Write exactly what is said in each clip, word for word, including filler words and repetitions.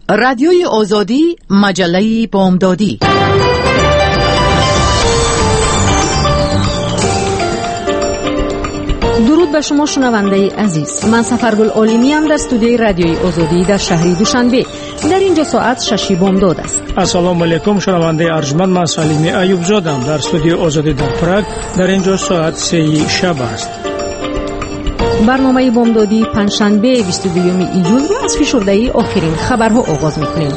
رادیوی آزادی، مجله بامدادی. درود به شما شنونده عزیز. من سفرگل عالمی ام در استودیوی رادیوی آزادی در شهر دوشنبه. در اینجا ساعت شش بامداد است. السلام علیکم شنونده ارجمند، من سلیمی ایوب زادم در استودیو آزادی در پراگ. در اینجا ساعت سه شب است. برنامه بامدادی پنجشنبه بیست و دوم ایول رو از فشرده آخرین خبرها آغاز می‌کنیم.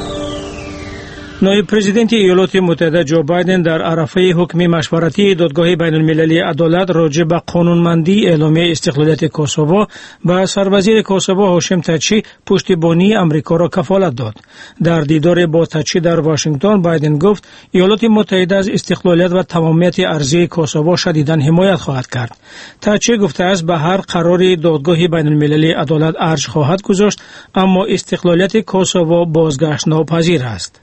نایب پرزیدنت ایالات متحده جو بایدن در عرصه حکم مشورتی دادگاه بین المللی عدالت راجع به قانونمندی اعلامیه استقلالیت کوسوو به سروزیر کوسوو هاشم تاچی پشتیبانی آمریکا را کفالت داد. در دیدار با تاچی در واشنگتن بایدن گفت ایالات متحده از استقلالیت و تمامیت ارضی کوسوو شدیداً حمایت خواهد کرد. تاچی گفته است به هر قرار دادگاه بین المللی عدالت ارج خواهد گذاشت، اما استقلالیت کوسوو بازگشت ناپذیر است.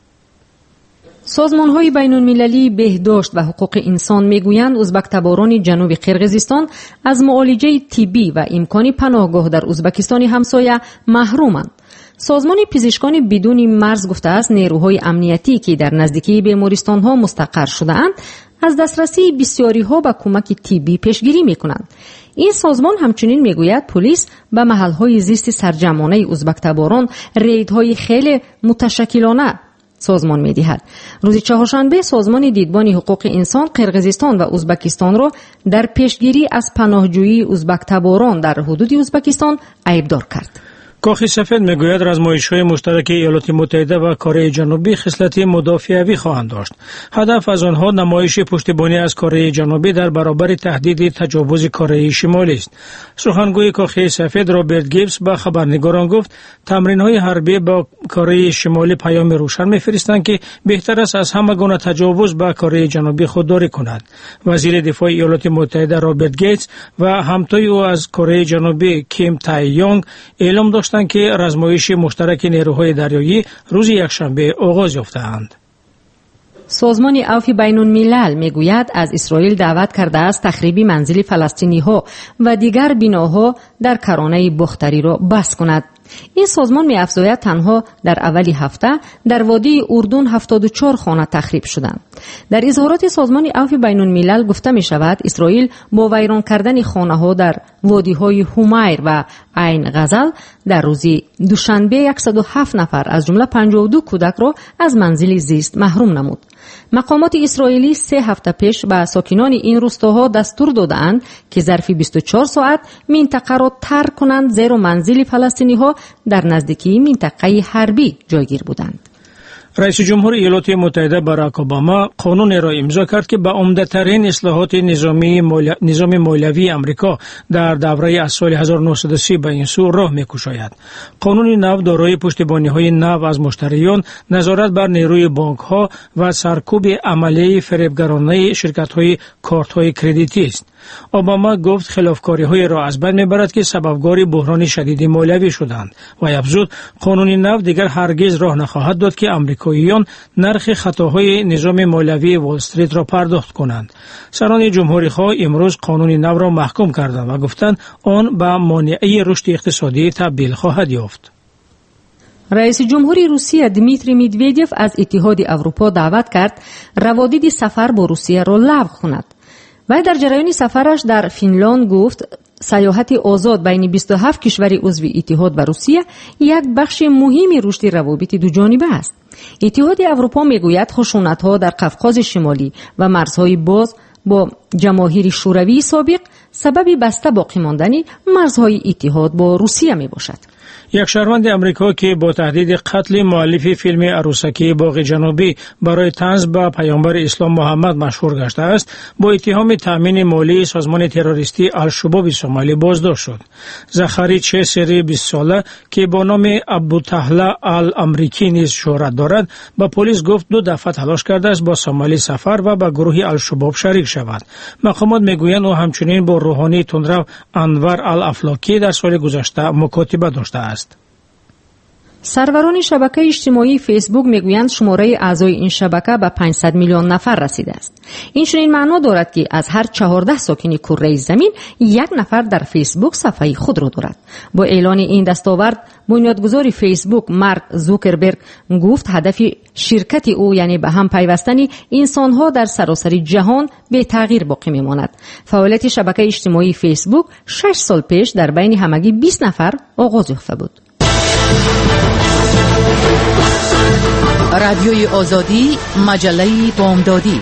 سازمان‌های بین‌المللی بهداشت و حقوق انسان می‌گویند ازبک تباران جنوب قرقیزستان از معالجه طبی و امکان پناهگاه در ازبکستان همسایه محرومند. سازمان پزشکان بدون مرز گفته است نیروهای امنیتی که در نزدیکی بیمارستان‌ها مستقر شده‌اند از دسترسی بسیاری‌ها به کمک طبی پیشگیری می‌کنند. این سازمان همچنین می‌گوید پلیس به محل‌های زیست سرجمانه ازبک تباران ریدهای خیلی متشکلانه سازمان می‌دهد. روز چهارشنبه سازمان دیدبان حقوق انسان قرقیزستان و ازبکستان را در پیشگیری از پناهجویی ازبک تباران در حدود ازبکستان عیبدار کرد. کاخ سفید میگوید رزمایش‌های مشترک ایالات متحده و کره جنوبی خصلت مدافعوی خواهند داشت. هدف از آنها نمایش پشتیبانی از کره جنوبی در برابر تهدید تجاوز کره شمالی است. سخنگوی کاخ سفید رابرت گیبز به خبرنگاران گفت تمرین‌های حربی با کره شمالی پیام روشن می‌فرستند که بهتر است از همه گونه تجاوز به کره جنوبی خودداری کند. وزیر دفاع ایالات متحده رابرت گیتس و همتای او از کره جنوبی کیم تای یونگ اعلام داشتند که رزمایش مشترک نیروهای دریایی روز یکشنبه آغاز یافته‌اند. سازمان عفو بین الملل میگوید از اسرائیل دعوت کرده است تخریب منزل فلسطینی‌ها و دیگر بناها در کرانه بختری را بس کند. این سازمان می‌افزاید تنها در اولی هفته در وادی اردن هفتاد و چهار خانه تخریب شدند. در اظهارات سازمان عفو بین الملل گفته می شود اسرائیل با ویران کردن خانه‌ها در وادی‌های حمیر و عین غزل در روز دوشنبه صد و هفت نفر از جمله پنجاه و دو کودک را از منزل زیست محروم نمود. مقامات اسرائیلی سه هفته پیش به ساکنان این روستاها دستور دادند که ظرف بیست و چهار ساعت منطقه را ترک کنند، زیرا منزل فلسطینی‌ها در نزدیکی منطقه حربی جایگیر بودند. رئیس جمهور ایالات متحده باراک اوباما قانون را امضا کرد که به عمده‌ترین اصلاحات نظامی مولا... نظام مالیوی امریکا در دوره از سال هزار و نهصد و سی به این سو راه می‌کشاید. قانون نو دارای پشتیبانی‌های نو از مشتریان، نظارت بر نیروی بانک‌ها و سرکوب عملی فریبگرانه شرکت‌های کارت‌های کردیتی است. اوباما گفت خلافکاری‌های را از بین می‌برد که سببگار بحران شدید مالیوی شدند و افزود قانون نو دیگر هرگز راه نخواهد داد که امریکاییان نرخ خطاهای نظام مالیوی وال استریت را پرداخت کنند. سران جمهوری خواه امروز قانون نو را محکوم کردند و گفتند آن به مانعی رشد اقتصادی تبدیل خواهد یافت. رئیس جمهوری روسیه دمیتری مدودیف از اتحاد اروپا دعوت کرد روابط سفر با روسیه را لغو کند. و در جریان سفرش در فنلاند گفت سیاحت آزاد بین بیست و هفت کشور عضو اتحاد و روسیه یک بخش مهمی رشد روابط دو جانبه است. اتحاد اروپا میگوید خشونت‌ها در قفقاز شمالی و مرزهای باز با جماهیر شوروی سابق سبب بسته باقی ماندن مرزهای اتحاد با روسیه میباشد. یک شهروند امریکا که با تهدید قتل مؤلف فیلم عروسکی باغ جنوبی برای طنز به پیامبر اسلام محمد مشهور گشته است، با اتهام تامین مالی سازمان تروریستی الشباب سومالی بازداشت شد. زخری چسری بیست ساله که با نام ابوطهله الامریکی نیز شهرت دارد، با پلیس گفت دو دفعه تلاش کرده است با سومالی سفر و با گروه الشباب شریک شود. مقامات میگویند او همچنین با روحانی تندرو انور الافلاکی در سال گذشته مکاتبه داشته است. سروران شبکه اجتماعی فیسبوک میگویند شماره اعضای این شبکه به پانصد میلیون نفر رسیده است. این چنین معنا دارد که از هر چهارده ساکن کره زمین یک نفر در فیسبوک صفحه خود را دارد. با اعلان این دستاورد بنیادگذار فیسبوک مارک زوکربرگ گفت هدف شرکت او یعنی به هم پیوستن انسان‌ها در سراسر جهان به تغییر باقی میماند. فعالیت شبکه اجتماعی فیسبوک شش سال پیش در بین همگی بیست نفر آغاز یافته بود. رادیوی آزادی، مجله بامدادی.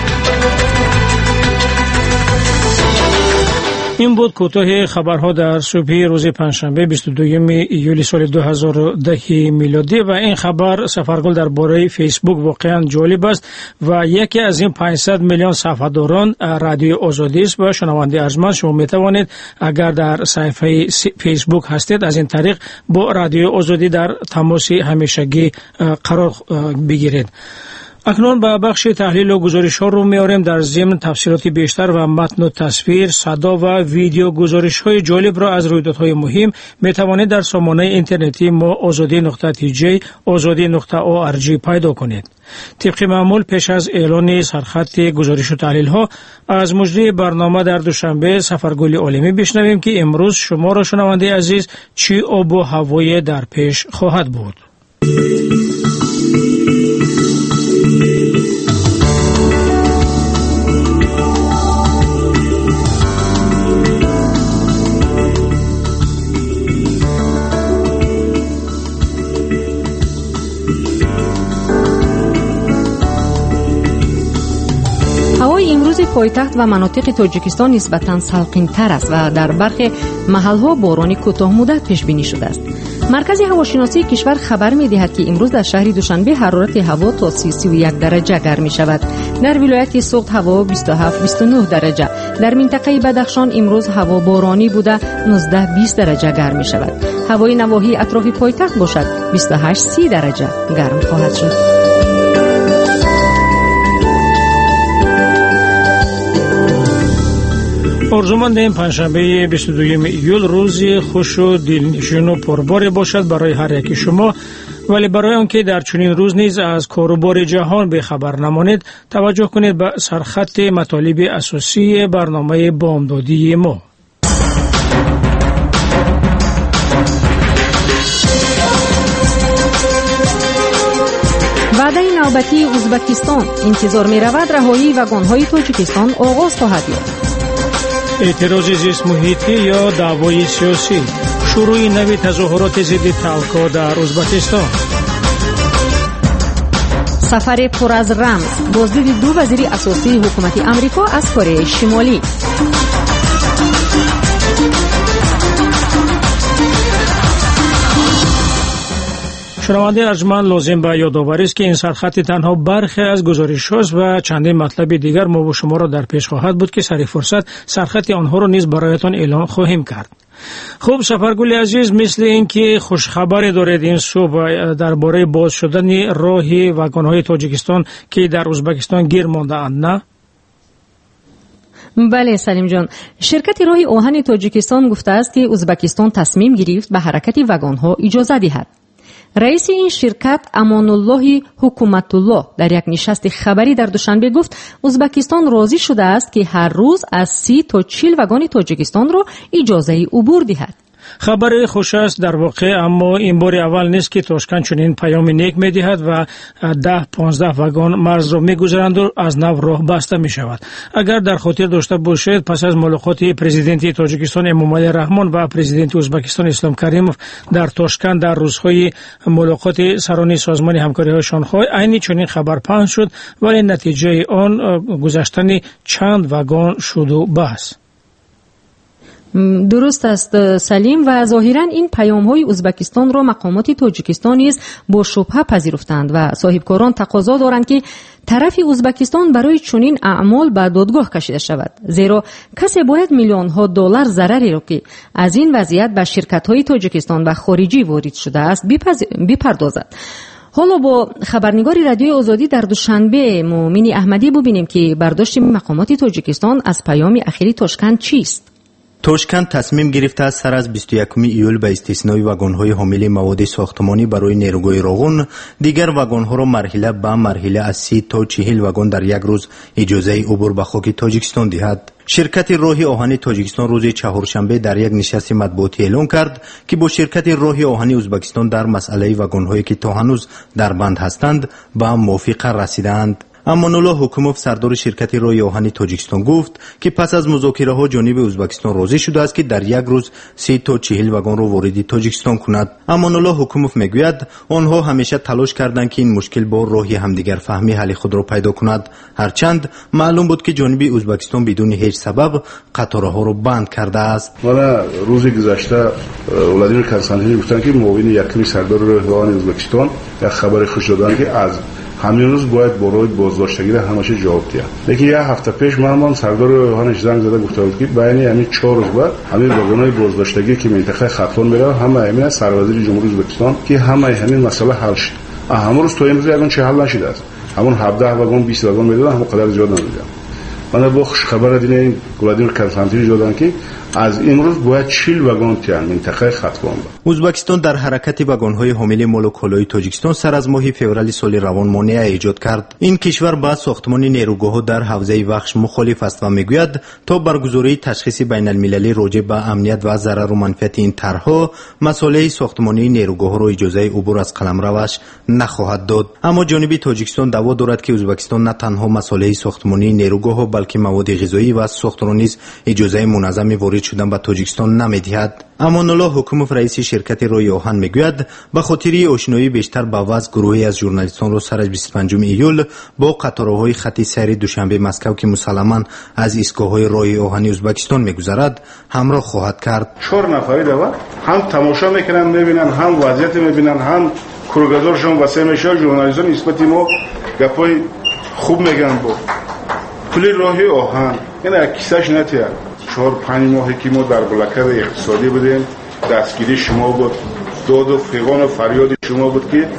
این بود کوتاه خبرها در صبح روز پنجشنبه بیست و دوم ایول سال دو هزار و ده میلادی و این خبر سفرگل درباره فیسبوک واقعا جالب است و یکی از این پانصد میلیون صفحه‌داران رادیوی آزادی است و شنونده ارجمند شما می توانید اگر در صفحه فیسبوک هستید از این طریق با رادیوی آزادی در تماس همیشگی قرار بگیرید. اکنون به بخش تحلیل و گزارش ها رو میاریم. در ضمن تفصیلات بیشتر و متن و تصویر، صدا و ویدیو گزارش های جالب را از رویدادهای مهم می توانید در سامانه اینترنتی ما آزادی نقطه تی جی آزادی نقطه او آر جی پیدا کنید. طبق معمول پیش از اعلان سرخط گزارش و تحلیل ها از مجری برنامه در دوشنبه سفرگل عالمی بشنویم که امروز شما را شنونده عزیز چی آب و هوای در پیش خواهد بود. هوای امروز پایتخت و مناطق تاجیکستان نسبتاً سالقین‌تر است و در برخی محل‌ها باران کوتاه مدت پیش بینی شده است. مرکز هواشناسی کشور خبر می‌دهد که امروز در شهر دوشنبه حرارت هوا تا سی و یک درجه گرم می‌شود. در ولایت سوخت هوا بیست و هفت بیست و نه درجه. در منطقه بدخشان امروز هوا بارانی بوده نوزده بیست درجه گرم می‌شود. هوای نواحی اطراف پایتخت باشد بیست و هشت سی درجه گرم خواهد شد. آرزومندیم پنجشنبه بیست و دوم ایول روزی خوش و دلنشین و پربار باشد برای هر یک شما، ولی برای آنکه در چنین روز نیز از کار و بار جهان به خبر نمانید توجه کنید به سرخط مطالب اساسی برنامه بامدادی ما. وعده نوبتی ازبکستان انتظار می رود رهایی وگان‌های تاجیکستان آغاز خواهد یافت. اعتراض زیست محیطی یا دعوای سیاسی، شروع نوی تظاهرات ضد تلکا در ازبکستان. سفر پر از رمز، بازدید دو وزیر اساسی حکومت امریکا از کره شمالی. شنونده ارجمند لازم به یادآوری است که این سرخط تنها برخی از گزارش‌هاست و چندین مطلب دیگر ما و شما را در پیش خواهد بود که سر فرصت سرخط آنها را نیز برایتان اعلان خواهیم کرد. خوب سفرگل عزیز، مثل اینکه خوش خبری دارید این صبح درباره باز شدن راه واگن‌های تاجیکستان که در ازبکستان گیر مانده اند، نه؟ بله سلیم جان، شرکت راه آهن تاجیکستان گفته است که ازبکستان تصمیم گرفت به حرکت واگن‌ها اجازه دهد. رئیس این شرکت امان الله حکومت الله در یک نشست خبری در دوشنبه گفت ازبکستان راضی شده است که هر روز از سی تا چهل واگن تاجیکستان را اجازه عبور دهد. خبر خوش است در واقع، اما این بار اول نیست که تاشکند چنین پیام نیک می‌دهد و ده پانزده واگن مرز را می‌گذرند و از نو راه بسته می‌شود. اگر در خاطر داشته باشید پس از ملاقات پرزیدنت تاجیکستان امامعلی رحمان و پرزیدنت ازبکستان اسلام کریموف در تاشکند در روزهای ملاقات سران سازمان همکاری‌های شانگهای عین چنین خبر پخش شد، ولی نتیجه آن گذشتن چند واگن شد و بس. درست است سلیم، و ظاهرا این پیام‌های ازبکستان را مقامات تاجیکستان نیز با شبهه پذیرفتند و صاحبکاران تقاضا دارند که طرف ازبکستان برای چنین اعمال به دادگاه کشیده شود، زیرا کسی باید میلیون ها دلار ضرری را که از این وضعیت به شرکت‌های تاجیکستان و خارجی وارد شده است بپردازد. حالا با خبرنگار رادیوی آزادی در دوشنبه مومن احمدی ببینیم که برداشت مقامات تاجیکستان از پیام اخیری تاشکند چیست. توشکند تصمیم گرفته است سر از بیست و یکم ایول به استثنای واگن‌های حامل مواد ساختمانی برای نیروگاه روغن دیگر واگن‌ها را مرحله به مرحله از سی تا چهل واگن در یک روز اجازه عبور به خاک تاجیکستان دهد. شرکت راه آهن تاجیکستان روز چهارشنبه در یک نشست مطبوعاتی اعلام کرد که با شرکت راه آهن ازبکستان در مسئله واگن‌هایی که تا هنوز در بند هستند به موافقه رسیدند. امان الله حکوموف سردار شرکت راه آهن تاجیکستان گفت که پس از مذاکره ها جانب ازبکستان راضی شده است که در یک روز سی تا چهل واگن را وارد تاجیکستان کند. امان الله حکوموف میگوید آنها همیشه تلاش کردند که این مشکل با راه همدیگر فهمی حل خود را پیدا کند، هرچند معلوم بود که جانب ازبکستان بدون هیچ سبب قطارها را بند کرده است. من روز گذشته ولادیمیر کانستانتینوف گفتند که معاون یکم سردار راه آهن ازبکستان یک خبر خوش دادند که از همین روز باید برای بازداشتگی همشه جواب دهد. لیکن یک هفته پیش من هم سردار راهانش زنگ زده گفته بود که بین همین چهار روز بعد همین واگن‌های بازداشتگی که منطقه خطفان میره همه همین سروزیر جمهوری ازبکستان که همه همین مسئله حل شد. همون روز تو امروز یگان چه حل نشده است. همون هفده واگن بیست واگن میدادن، همون قدر زیاد نمیدادن. من با خوش خبر دینه ولادیمیر کانستانتینوف دادن که از امروز باید چهل واگن تیان منطقه خطفان. ازبکستان در حرکت واگن‌های حامل مال و کالای تاجیکستان سر از ماه فوریه سال روان مانع ایجاد کرد. این کشور با ساختمان نیروگاه در حوزه وخش مخالف است و میگوید تا برگزاری تشخیص بین المللی راجع به امنیت و ضرر و منفعت این طرح‌ها مسائل ساختمانی نیروگاه را اجازه عبور از قلمروش نخواهد داد. اما جانب تاجیکستان دعوا دارد که ازبکستان نه تنها مسائل ساختمانی نیروگاه بلکه مواد غذایی و ساختمان نیز اجازه منظم وارد شدن به تاجیکستان نمیدهد. امان الله حکوموف رئیس شرکت راه آهن میگوید به خاطر آشنایی بیشتر با وضع گروهی از ژورنالیستان را سر از بیست و پنجم ایول با قطارهای خط سیر دوشنبه مسکو که مسلماً از ایستگاه‌های راه آهن ازبکستان میگذرد همراه خواهد کرد. چهار نفری دوا هم تماشا میکنن میبینن، هم وضعیت میبینن، هم کورگازورشون واسه میشه. ژورنالیستان نسبت ما گپای خوب میگن با پلی راه آهن یعنی کیسهش نتیه. چهار پنج ماهی که ما در بلاکت اقتصادی بودیم، دستگیری شما بود، داد و فیغان و فریاد شما بود که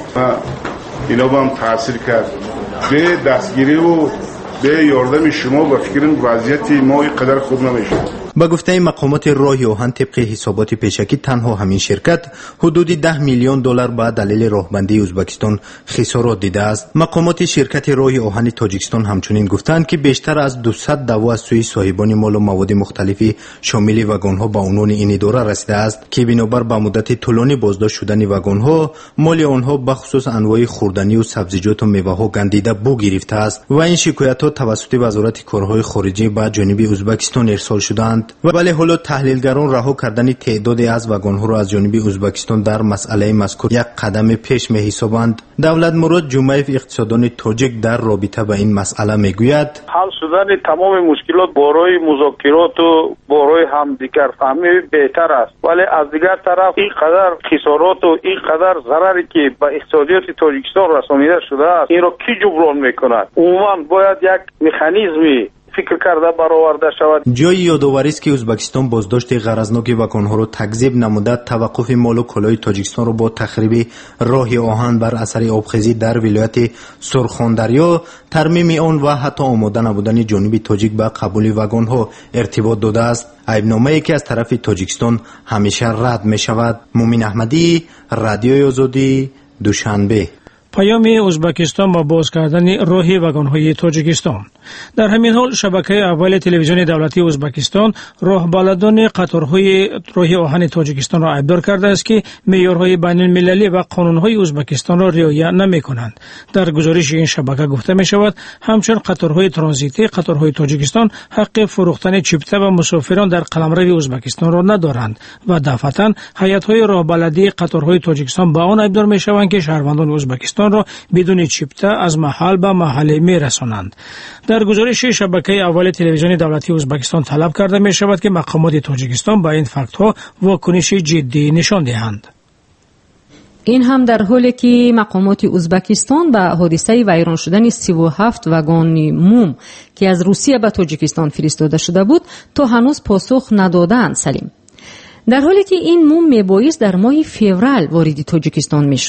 اینا با هم تاثیر کرد. به دستگیری و به یاردم شما با فکرم وضعیت ما قدر خوب نمیشه. با گفته مقامات راه آهن طبق حسابات پیشکی تنها همین شرکت حدود ده میلیون دلار به دلیل راهبندی ازبکستان خسارات دیده است. مقامات شرکت راه آهن تاجیکستان همچنین گفتند که بیشتر از دویست دعوا از سوی صاحبان مال و مواد مختلفی شامل واگن‌ها به عنوان این اداره رسیده است که بنابر به مدت طولانی بازداشت شدن واگن‌ها مال آنها به خصوص انواع خوردنی و سبزیجات و میوه‌ها گندیده بو گرفته است و این شکایت‌ها توسط وزارت کارهای خارجه به جانب ازبکستان ارسال شدند. و ولی حالا تحلیلگران رها کردن تعدادی از واگن‌ها را از جانب ازبکستان در مسئله مذکور یک قدم پیش می‌حسابند. دولت مراد جمعیف اقتصاددان تاجیک در رابطه با این مسئله میگوید حل شدن تمام مشکلات برای مذاکرات و برای همدیگر فهمی بهتر است، ولی از دیگر طرف این قدر خسارات و این قدر ضرری که به اقتصادیات تاجیکستان رسانیده شده است این را کی جبران میکند؟ عموما باید یک مکانیزمی فکر کرده برآورده شود. جای یادآوری است که ازبکستان بازداشت غرضناک واگن‌ها را تکذیب نموده توقف مال و کالای تاجیکستان را با تخریب راه آهن بر اثر آبخیزی در ولایت سرخاندریا، ترمیم آن و حتی آماده نبودن جانب تاجیک به قبول واگن‌ها ارتباط داده است. عیبنامه‌ای که از طرف تاجیکستان همیشه رد می شود. مومن احمدی، رادیوی آزادی، دوشنبه. پیام ازبکستان با باز کردن راه واگن‌های تاجیکستان. در همین حال شبکه اول تلویزیون دولتی ازبکستان راهبرداران قطارهای راه آهن تاجیکستان را عیبدار کرده است که معیارهای بین المللی و قانونهای ازبکستان را رعایت نمی‌کنند. در گزارش این شبکه گفته می‌شود همچنین قطارهای ترانزیتی قطارهای تاجیکستان حق فروختن چیپته و مسافران در قلمرو ازبکستان را ندارند و دفعتاً هیئت‌های راهبرداری قطارهای تاجیکستان با آن عیبدار می‌شوند که شهروندان ازبکستان را بدون چیپته از محل به محل می‌رسانند. در گزارش شبکه اول تلویزیون دولتی ازبکستان طلب کرده می شود که مقامات تاجیکستان با این فکت ها واکنش جدی نشان دهند. این هم در حالی که مقامات ازبکستان به حادثه ویران شدن سی و هفت واگن موم که از روسیه به تاجیکستان فرستاده شده بود تا هنوز پاسخ ندادند. سلیم، در حالی که این موم میبایست در ماه فوریه وارد تاجیکستان میشد.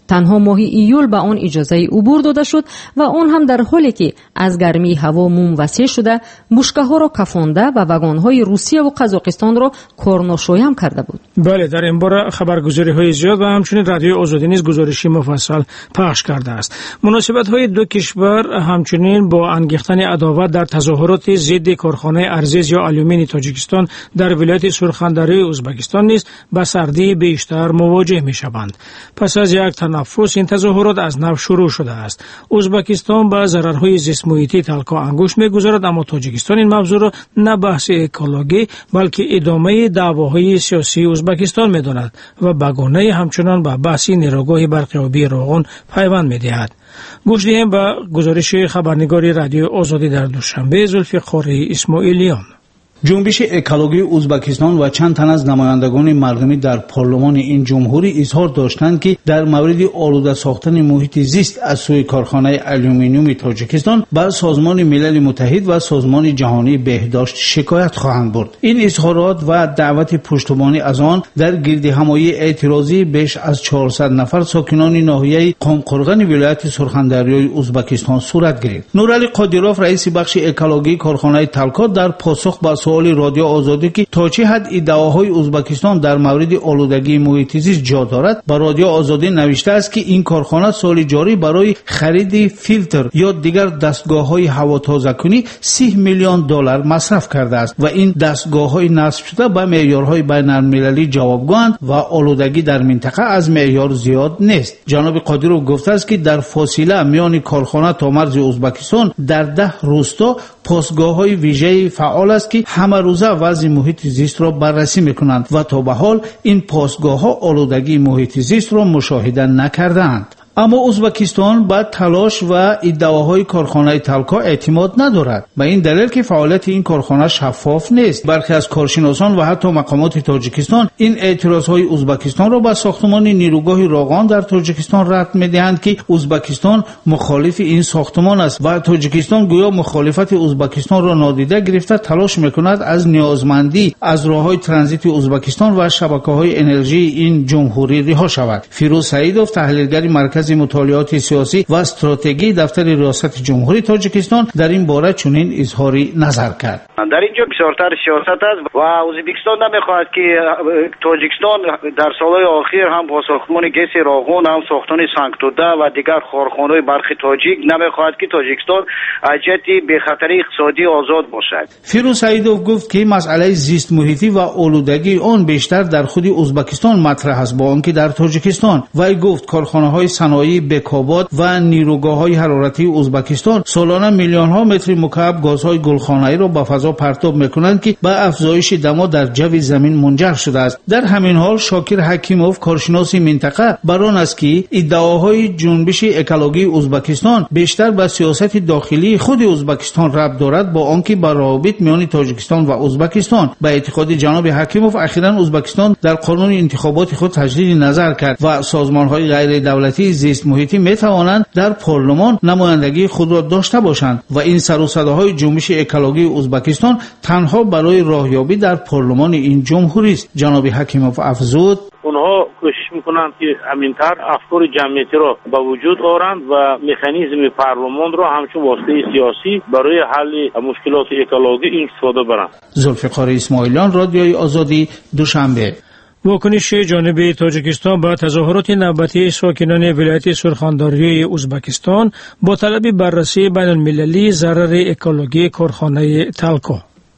تنها ماه ایول به آن اجازه عبور داده شد و آن هم در حالی که از گرمی هوا موم وسیع شده بشکه‌ها را کفانده و واگن‌های روسیه و قزاقستان را کارناشایم کرده بود. بله، در این باره خبرگزاری‌های زیاد و همچنین رادیو آزادی نیز گزارشی مفصل پخش کرده است. مناسبت‌های دو کشور همچنین با انگیختن عداوت در تظاهرات ضد کارخانه ارزیز یا آلومینی تاجیکستان در ولایت سرخندری ازبکستان نیز با سردی بیشتر مواجه می‌شوند. پس از یک تنفس این تظاهرات از نو شروع شده است. ازبکستان با ضررهای زیست محیطی تلخ انگشت می‌گذارد، اما تاجیکستان این موضوع را نه بحث اکولوژی بلکه ادامه دعواهای سیاسی ازبکستان می‌داند و بگونه همچنان به بحث نیروگاه برقیابی روغن پیوند می‌دهد. گوش دهیم به گزارش خبرنگار رادیو آزادی در دوشنبه ذوالفقار اسماعیلیان. جنبش اکولوژی ازبکستان و چند تن از نمایندگان مردمی در پارلمان این جمهوری اظهار داشتند که در مورد آلوده ساختن محیط زیست از سوی کارخانه آلومینیوم تاجیکستان به سازمان ملل متحد و سازمان جهانی بهداشت شکایت خواهند برد. این اظهارات و دعوت پشتیبانی از آن در گردهمایی اعتراضی بیش از چهارصد نفر ساکنان ناحیه قمقرغن ولایت سرخندری ازبکستان صورت گرفت. نورعلی قادیروف رئیس بخش اکولوژی کارخانه تلکا در پاسخ به سوال رادیو آزادی که تا چه حد ادعاهای ازبکستان در مورد آلودگی محیط زیست جا دارد، با رادیو آزادی نوشته است که این کارخانه سال جاری برای خرید فیلتر یا دیگر دستگاه‌های هوا تازه‌کنی سی میلیون دلار مصرف کرده است و این دستگاه‌های نصب شده به معیارهای بین‌المللی جوابگویند و آلودگی در منطقه از معیار زیاد نیست. جناب قادیروف گفته است که در فاصله میان کارخانه تا مرز ازبکستان در ده روستا پاسگاه‌های ویژه فعال است که همه روزه وضع محیط زیست را بررسی میکنند و تا به حال این پاسگاه‌ها آلودگی محیط زیست را مشاهده نکردند. اما ازبکستان با تلاش و ادعاهای کارخانه تلکا اعتماد ندارد، به این دلیل که فعالیت این کارخانه شفاف نیست. برخی از کارشناسان و حتی مقامات تاجیکستان این اعتراضهای ازبکستان را به ساختمان نیروگاه روغن در تاجیکستان رد می‌دهند که ازبکستان مخالف این ساختمان است و تاجیکستان گویا مخالفت ازبکستان را نادیده گرفته تلاش می‌کند از نیازمندی از راه‌های ترانزیت ازبکستان و شبکه‌های انرژی این جمهوری رها شود. فیروز سعیدوف، تحلیلگر مرکز مطالعات سیاسی و استراتژی دفتر ریاست جمهوری تاجیکستان، در این باره چنین اظهاری نظر کرد. در اینجا بسیارتر سیاست است و ازبکستان نمیخواهد که تاجیکستان در سالهای اخیر هم با ساختمان گیس راغون، هم ساختمان سنگتوده و دیگر کارخانه‌های برق تاجیک نمیخواهد که تاجیکستان از جهت بی‌خطری اقتصادی آزاد باشد. فیروز سعیدوف گفت که مسئله زیست محیطی و آلودگی آن بیشتر در خود ازبکستان مطرح است با آنکه در تاجیکستان. وی گفت کارخانه‌های صنایع بکاباد و نیروگاه‌های حرارتی ازبکستان سالانه میلیون‌ها متر مکعب گازهای گلخانه‌ای را به فضا پرتاب می‌کنند که به افزایش دما در جو زمین منجر شده است. در همین حال شاکر حکیموف، کارشناس منطقه، بر آن است که ادعاهای جنبش اکولوژی ازبکستان بیشتر به سیاست داخلی خود ازبکستان ربط دارد با آنکه به روابط میان تاجیکستان و ازبکستان. به اعتقاد جناب حکیموف اخیراً ازبکستان در قانون انتخابات خود تجدید نظر کرد و سازمان‌های غیر دولتی زیست محیطی میتوانند در پارلمان نمایندگی خود را داشته باشند و این سر و صداهای جنبش اکولوژی ازبکستان تنها برای راهیابی در پارلمان این جمهوری است. جناب حکیموف افزود اونها کوشش میکنند که همینطور افکار جمعیتی را به وجود آورند و مکانیزم پارلمان را همچون واسطه سیاسی برای حل مشکلات اکولوژی این استفاده برند. ذوالفقار اسماعیلیان، رادیوی آزادی، دوشنبه. واکنش جانب تاجیکستان به تظاهرات نوبتی ساکنان ولایت سرخندری ازبکستان با طلب بررسی بین المللی ضرر اکولوژی کارخانه تلکا.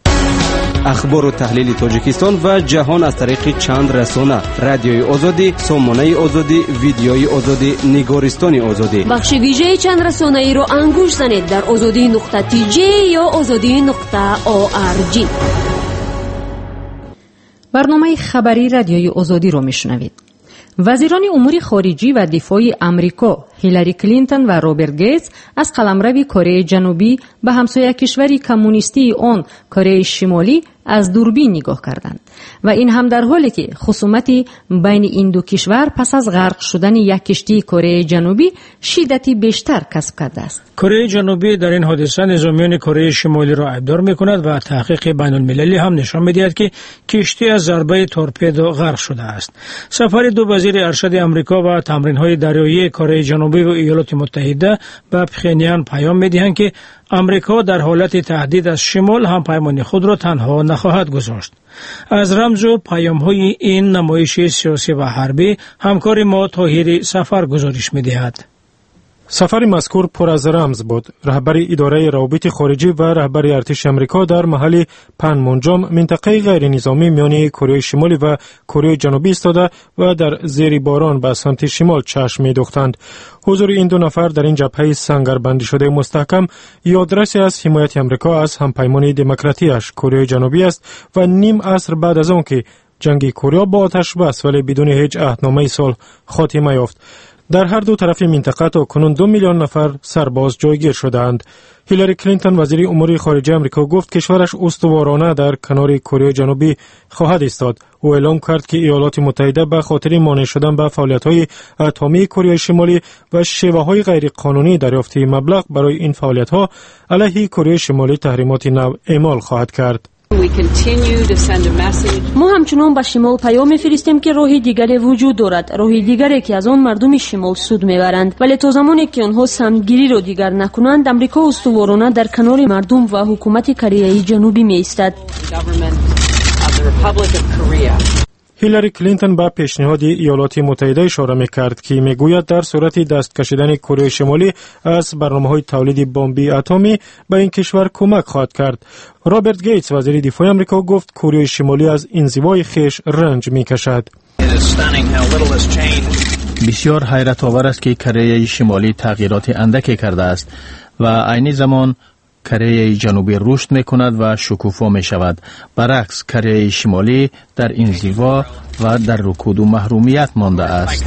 اخبار و تحلیل تاجیکستان و جهان از طریق چند رسانه: رادیوی آزادی، سامانه آزادی، ویدیوی آزادی، نگارستان آزادی. بخش ویژه چند رسانه ای رو انگوش زنید در آزادی نقطه تی جی یا آزادی نقطه او آر جی. برنامه خبری رادیوی آزادی رو میشنوید. وزیران امور خارجی و دفاع امریکا، هیلاری کلینتون و روبرت گیتس از قلمرو کره جنوبی به همسایه کشوری کمونیستی آن کره شمالی از دوربین نگاه کردند و این هم در حالی که خصومتی بین این دو کشور پس از غرق شدن یک کشتی کره جنوبی شدتی بیشتر کسب کرده است. کره جنوبی در این حادثه نظامیان کره شمالی را عیبدار می‌کند و تحقیق بین المللی هم نشان می‌دهد که کشتی از ضربه تورپدو غرق شده است. سفر دو وزیر ارشد آمریکا و تمرین‌های دریایی کره جنوبی و ایالات متحده به پخینیان پیام می‌دهند که آمریکا در حالت تهدید از شمال هم پیمان خود را تنها نخواهد گذاشت. از رمز و پیام‌های این نمایش سیاسی و حربی همکار ما طاهری سفر گزارش می‌دهد. سفر مذکور پر از رمز بود. رهبر اداره روابط خارجی و رهبر ارتش آمریکا در محل پنمونجام منطقه غیر نظامی میان کره شمالی و کره جنوبی ایستاده و در زیر باران به سمت شمال چشم می‌دوختند. حضور این دو نفر در این جبهه سنگربندی شده مستحکم یادرسی از حمایت آمریکا از همپیمان دموکراتیش کره جنوبی است و نیم عصر بعد از آن که جنگ کره با آتش بس ولی بدون هیچ عهدنامه صلح خاتمه یافت. در هر دو طرف منطقه تا کنون دو میلیون نفر سرباز جایگیر شدند. هیلاری کلینتون وزیر امور خارجه آمریکا گفت کشورش استوارانه در کنار کره جنوبی خواهد ایستاد. او اعلام کرد که ایالات متحده به خاطر مانع شدن به فعالیت‌های اتمی کره شمالی و شیوه‌های غیر قانونی دریافت مبلغ برای این فعالیت‌ها علیه کره شمالی تحریمات نو اعمال خواهد کرد. ما همچنان به شمال پیام می‌فرستیم که راهی دیگری وجود دارد، راهی دیگری که از آن مردم شمال سود می‌برند، ولی تا زمانی که آنها سمتگیری را دیگر نکنند آمریکا استوارانه در کنار مردم و حکومت کره جنوبی می‌ایستد. هیلاری کلینتون با پیشنهاد ایالات متحده اشاره می‌کرد که می‌گوید در صورت دست کشیدن کره شمالی از برنامه‌های تولید بمب اتمی به این کشور کمک خواهد کرد. روبرت گیتس وزیر دفاع آمریکا گفت کره شمالی از انزوای خیش رنج می‌کشد. بسیار حیرت آور است که کره شمالی تغییرات اندکی کرده است و عین زمان کره جنوبی رشد می کند و شکوفا می شود. برعکس کره شمالی در انزوا و در رکود و محرومیت مانده است.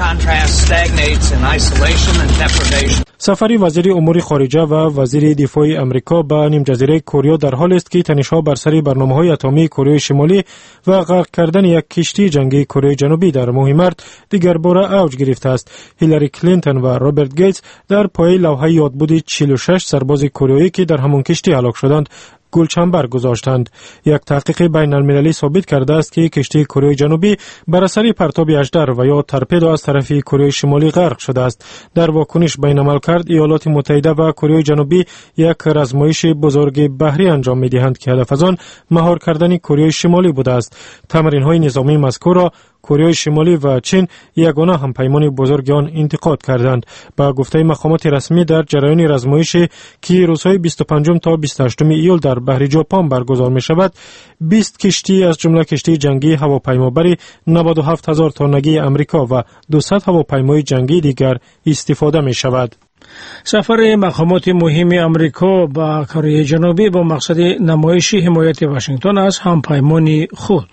سفری وزیر امور خارجه و وزیر دفاع آمریکا به نیم جزیره کره در حال است که تنش‌ها بر سر برنامه‌های اتمی کره شمالی و غرق کردن یک کشتی جنگی کره جنوبی در ماه مارس دیگر باره اوج گرفته است. هیلاری کلینتون و روبرت گیتس در پای لوحه یادبود چهل و شش سرباز کره‌ای که در همان کشتی هلاک شدند گلچنبر گذاشتند. یک تحقیق بین المللی ثابت کرده است که کشتی کره جنوبی بر اثر پرتاب اژدر و یا تورپدو از طرف کره شمالی غرق شده است. در واکنش بین الملل ایالات متحده و کره جنوبی یک آزمایش بزرگ بحری انجام می‌دهند که هدف از آن مهار کردن کره شمالی بوده است. تمرین‌های نظامی مذکور را کره شمالی و چین یگانه همپیمان بزرگ آن انتقاد کردند. با گفته مقامات رسمی در جریان آزمایش که روزهای بیست و پنج تا بیست و هشت ایول در بحر ژاپن برگزار می شود، بیست کشتی از جمله کشتی جنگی هواپیمابر نود و هفت هزار تنگی آمریکا و دویست هواپیمای جنگی دیگر استفاده می شود. سفر مقامات مهم آمریکا به کره جنوبی با مقصد نمایش حمایت واشنگتن از همپیمان خود.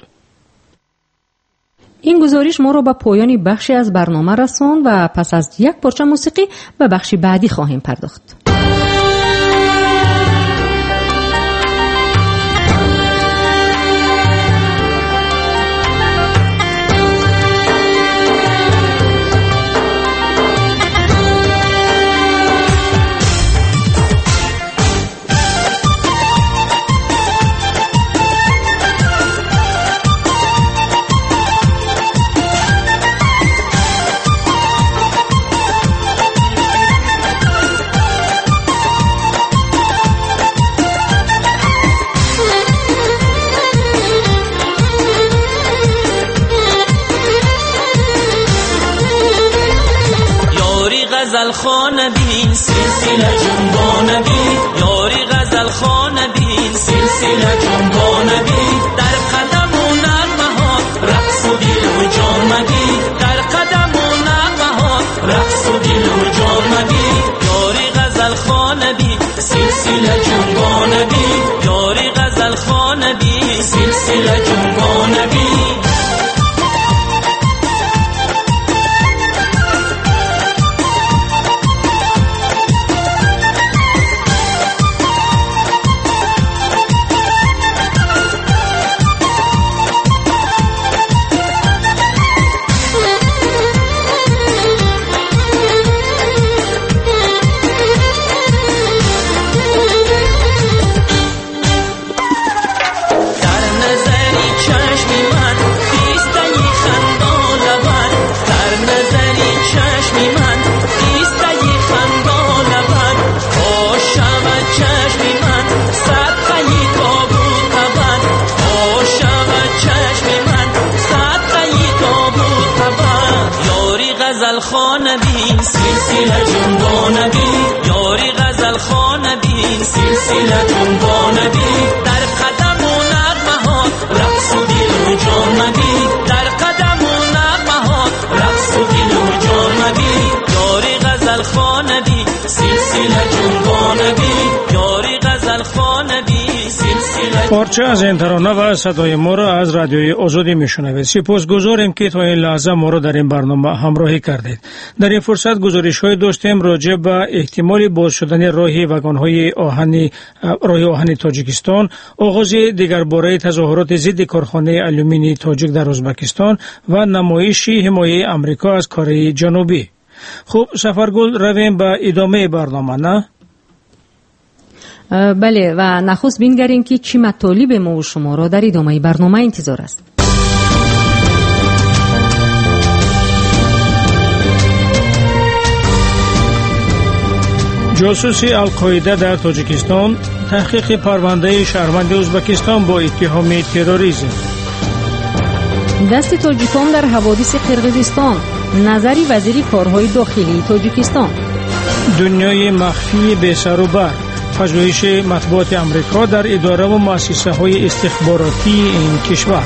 این گزارش ما را به پایان بخشی از برنامه رساند و پس از یک پارچه موسیقی به بخش بعدی خواهیم پرداخت. غزل خانه بین سلسله جنبانه بین یاری غزل خانه بین سلسله جنبانه بین در قدم و نغمه ها رقص و دل و جان بین در قدم و نغمه ها رقص و دل و جان بین یاری غزل خانه بین سلسله جنبانه بین یاری غزل خانه بین سلسله جنبانه بین سلسله جنباندی در قدم و نغمهات رقص و دل و جانبی در قدم و نغمهات رقص و دل و جانبی یاری غزل خواندی سلسله جنباندی یاری غزل خواندی پارچه از این ترانه و صدای ما را از رادیوی آزادی میشنوید. سپاسگزاریم که تا این لحظه ما را در این برنامه همراهی کردید. در این فرصت گزارش‌های داشتیم راجع به احتمال باز شدن راه واگن‌های آهنی راه آهن تاجیکستان، آغاز دیگر باره تظاهرات ضد کارخانه آلومینی تاجیک در ازبکستان و نمایش حمایت آمریکا از کره جنوبی. خوب سفرگل، رویم به ادامه برنامه. نه بله، و نخست بینگریم که چی مطالب ما و شما را در ادامه برنامه انتظار است. جاسوسی القاعده در تاجیکستان، تحقیق پرونده شهروند ازبکستان با اتهام تروریسم. دست تاجیکان در حوادث قرقیزستان، نظری وزیر کارهای داخلی تاجیکستان. دنیای مخفی به سر و بر، پژوهش مطبوعات آمریکا در اداره و مؤسسه های استخباراتی این کشور.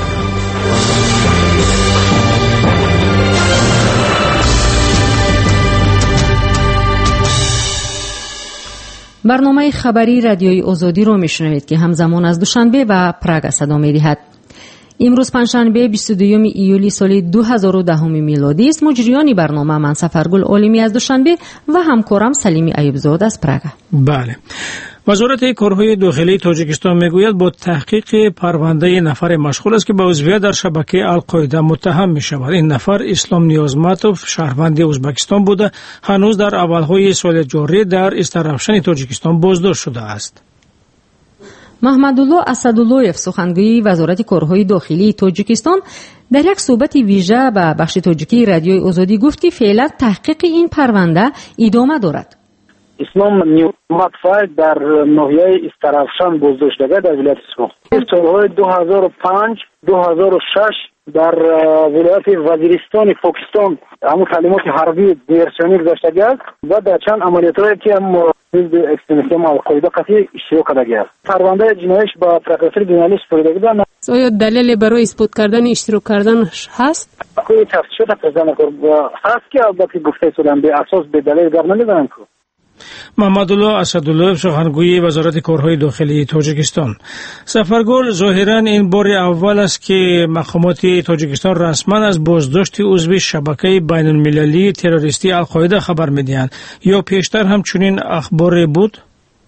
برنامه خبری رادیوی آزادی رو میشنوید که همزمان از دوشنبه و پراگ صدا می‌دهد. امروز پنجشنبه بیست و دوم ایولی سال دو هزار و ده میلادی است. مجریان برنامه من سفرگل عالمی از دوشنبه و همکارم سلیمی ایوبزاد از پراگ. بله. وزارت کارهای داخلی تاجیکستان میگوید با تحقیق پرونده نفر مشغول است که به عضویت در شبکه القاعده متهم می شود. این نفر اسلام نیازمتوف شهروند ازبکستان بوده، هنوز در اولهای سال جاری در استرافشن تاجیکستان بازداشت شده است. محمدالله اسدالله‌یف، سخنگوی وزارت کارهای داخلی تاجیکستان، در یک صحبت ویژه به بخش تاجیکی رادیوی آزادی گفت که فعلا تحقیق این پرونده ادامه دارد. اسلام نیومتفای در ناحیه استرافشان بازداشت شده در ولایت سرخ. سالهای دو هزار و پنج دو هزار و شش در ولایت وزیرستان پاکستان همون کلمات حربی دیرشانی گذاشته است و در چند عملیات‌هایی که هم حزب اکستریمیسم القاعده قطعی اشتراک کرده است. پرونده جنایش با پروکراتور جنرال سپرده شده. آیا دلیل برای اثبات کردن اشتراک کردن هست؟ کوی تفتیشات پرزنه هست که البته گفته شدن به اساس به دلیل گرم نمیدونن که محمدالله اسدالله، سخنگوی وزارت کارهای داخلی تاجیکستان. سفرگل، ظاهرا این بار اول است که مقامات تاجیکستان رسما از بازداشت عضو شبکه بین المللی تروریستی القاعده خبر میدهند یا پیشتر هم چنین اخبار بود؟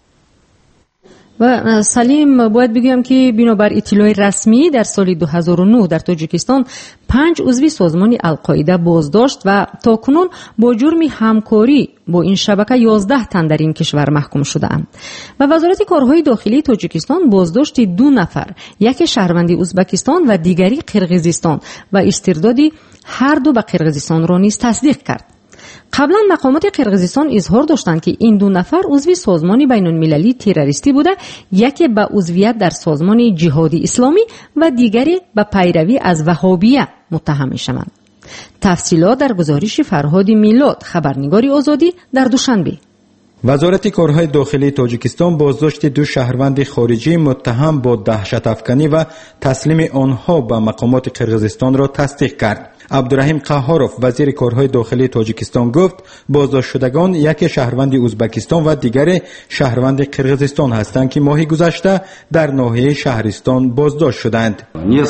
و سلیم، باید بگویم که بنابر اطلاع رسمی در سال دو هزار و نه در تاجیکستان پنج عضو سازمان القاعده بازداشت و تاکنون با جرم همکاری با این شبکه یازده تن در این کشور محکوم شده‌اند. و وزارت کارهای داخلی تاجیکستان بازداشت دو نفر، یک شهروند ازبکستان و دیگری قرقیزستان و استردادی هر دو به قرقیزستان را نیز تصدیق کرد. قبلا مقامات قرقیزستان اظهار داشتند که این دو نفر عضو سازمان بین المللی تروریستی بوده، یکی به عضویت در سازمان جهادی اسلامی و دیگری به پیروی از وهابیه متهم می‌شوند. تفصیلات در گزارش فرهاد میلاد، خبرنگار آزادی، در دوشنبه. وزارت کارهای داخلی تاجیکستان بازداشت دو شهروند خارجی متهم با دهشت افکنی و تسلیم آنها به مقامات قرقیزستان را تصدیق کرد. عبدالرحیم قهاروف، وزیر کارهای داخلی تاجیکستان، گفت بازداشت شدگان یک شهروند ازبکستان و دیگر شهروند قرقیزستان هستند که ماه گذشته در ناحیه شهرستان بازداشت شدند.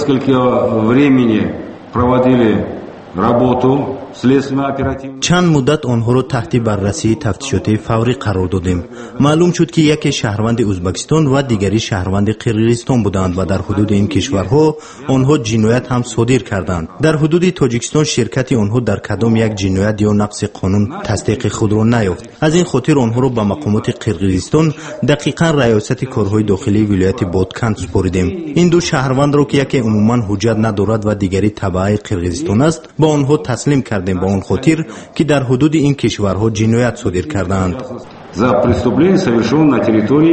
چند مدت آنها را تحت بررسی تفتیشات فوری قرار دادیم. معلوم شد که یک شهروند ازبکستان و دیگری شهروند قرقیزستان بودند و در حدود این کشورها آنها جنایت هم صادر کردند. در حدود تاجیکستان شرکت آنها در کدام یک جنایت یا نقض قانون تصدیق خود را نیافت. از این خاطر آنها را به مقامات قرقیزستان، دقیقاً ریاست کارهای داخلی ولایت بادکند سپردیم. این دو شهروند را که یکی عموما حجت ندارد و دیگری تبع قرقیزستان است، با آنها تسلیم کردیم، با آن خاطر که در حدود این کشورها جنایت صادر کردند. За преступление, совершенное на территории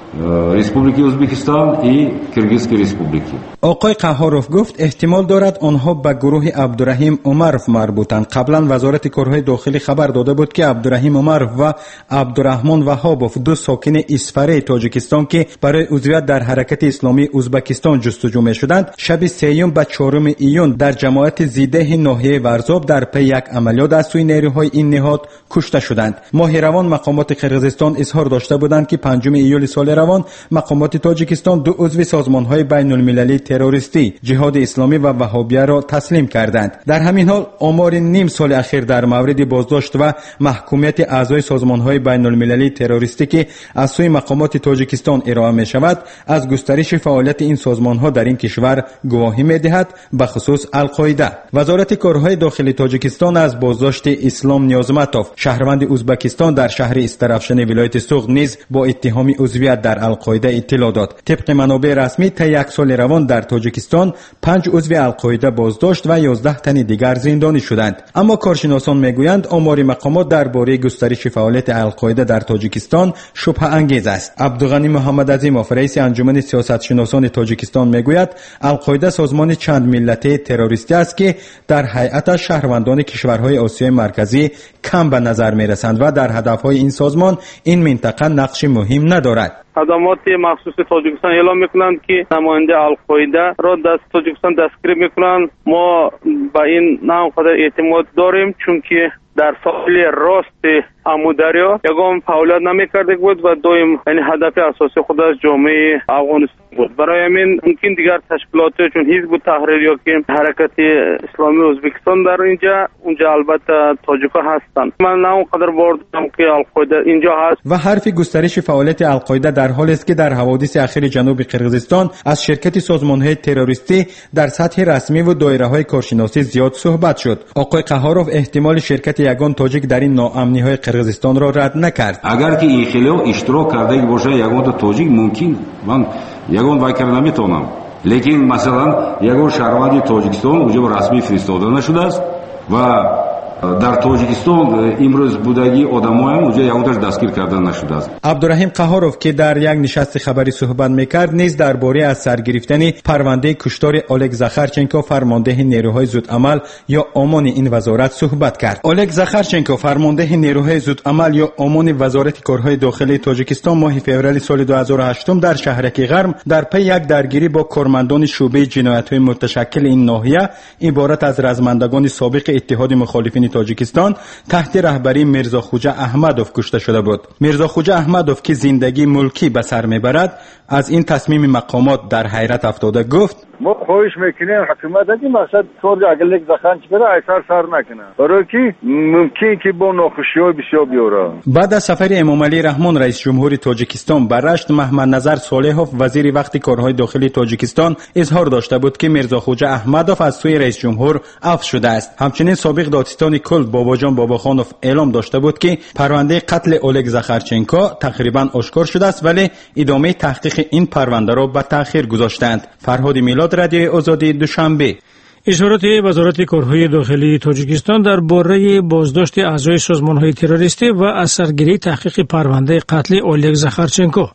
Республики Узбекистан и Киргизской Республики. آقای قهارов گفت احتمال دارد آنها به گروه عبدالرحیم عمرов مربوطند. قبلا وزارت کارهای داخلی خبر داده بود که عبدالرحیم عمرov و عبدالرحمن وهابov دو ساکن اسفره تاجیکستان که برای عضویت در حرکت اسلامی ازبکستان جستجو می شدند شب سیوم به چهارم ایون در جماعت زیده ناحیه ورزاب در پی یک عملیات از سوی نیروهای این نهاد کشته شدند. ماه روان مقامات قرقیزستان اظهار داشته بودند که پنجم ایول سال روان مقامات تاجیکستان دو عضو سازمان‌های بین‌المللی تروریستی جهاد اسلامی و وهابیه را تسلیم کردند. در همین حال آمار نیم سال اخیر در مورد بازداشت و محکومیت اعضای سازمان‌های بین‌المللی تروریستی که از سوی مقامات تاجیکستان ارائه می‌شود از گسترش فعالیت این سازمان‌ها در این کشور گواهی می‌دهد، به خصوص القاعده. وزارت کارهای داخلی تاجیکستان از بازداشت اسلام نیازمتوف شهروند ازبکستان در شهر استرافشن ولایت سوغد نیز با اتهام عضویت در القاعده اطلاع داد. طبق منابع رسمی تا یک سال روان در تاجیکستان پنج عضو القاعده بازداشت و یازده تن دیگر زندانی شدند. اما کارشناسان میگویند آمار مقامات درباره گسترش فعالیت القاعده در تاجیکستان شبهه انگیز است. عبدالغنی محمد عظیموف رئیس انجمن سیاستشناسان تاجیکستان میگوید القاعده سازمان چند ملتی تروریستی است که در هیئتش شهروندان کشورهای آسیای مرکزی کم به نظر میرسند و در هدفهای این سازمان این منطقه نقش مهم ندارد. خدمات مخصوص تاجیکستان اعلام میکنند که نماینده القاعده را دست تاجیکستان دستگیر میکنند. ما با این نه قدر اعتماد داریم چون که در ساحل راست امودریا یگام فعالیت نمیکرده بود و دویم یعنی هدف اساسی خود از جامعه افغانستان بود. برای همین ممکن دیگر تشکیلات چون حزب تحریر یا که حرکت اسلامی ازبکستان در اینجا اونجا البته تاجیکا هستند. من نه اونقدر باردم که القاعده اینجا هست. و حرف گسترش فعالیت القاعده در حالی است که در حوادث اخیر جنوب قرقیزستان از شرکت سازمان‌های تروریستی در سطح رسمی و دایره‌های کارشناسی زیاد صحبت شد. آقای قهارov احتمال شرکت یگان تاجیک در این ناامنی‌های قرقیزستان را رد نکرد. اگر که این خلاف اشتراک کرده باشه یگان تاجیک ممکن من یگان وکر نمیتونم، لیکن مثلا یگان شهروند تاجیکستان اونجا رسمی فرستاده نشده است و در تاجیکستان امروز بودگی آدم‌ها هم اونجا یگانش دستگیر کردن نشده است. عبدالرحیم قهارov که در یک نشست خبری صحبت میکرد نیز درباره از سرگرفتن پرونده کشتار اولگ زاخارچنکو فرمانده نیروهای زودعمل یا آمون این وزارت صحبت کرد. اولگ زاخارچنکو فرمانده نیروهای زودعمل یا آمون وزارت کارهای داخلی تاجیکستان ماه فوریه سال دو هزار و هشت در شهرک غرم در پی یک درگیری با کارمندان شعبه جنایت‌های متشکل این ناحیه عبارت از رزمندگان سابق اتحاد مخالفین تاجیکستان تحت رهبری میرزا خوجه احمدوف کشته شده بود. میرزا خوجه احمدوف که زندگی ملکی به سر میبرد از این تصمیم مقامات در حیرت افتاده گفت ما خواهش میکنیم حکومت اگه مقصد طور اگلک زخان چی بره ایسار سر نکنه برای که ممکن که با ناخوشی های بسیار بیاره. بعد از سفر امام علی رحمان رئیس جمهور تاجیکستان به رشت محمد نظر صالحوف وزیر وقت کارهای داخلی تاجیکستان اظهار داشته بود که میرزا خوجه احمدوف از سوی رئیس جمهور عفو شده است. همچنین سابق دادستان کل باباجان باباخانوف اعلام داشته بود که پرونده قتل اولگ زاخارچنکو تقریبا آشکار شده است ولی ادامه تحقیق این پرونده را به تأخیر گذاشتند. فرهاد میلاد، رادیوی آزادی، دوشنبه. اشارات وزارت کارهای داخلی تاجیکستان درباره بازداشت اعضای سازمان‌های تروریستی و اثرگیری تحقیق پرونده قتل اولگ زاخارچنکو.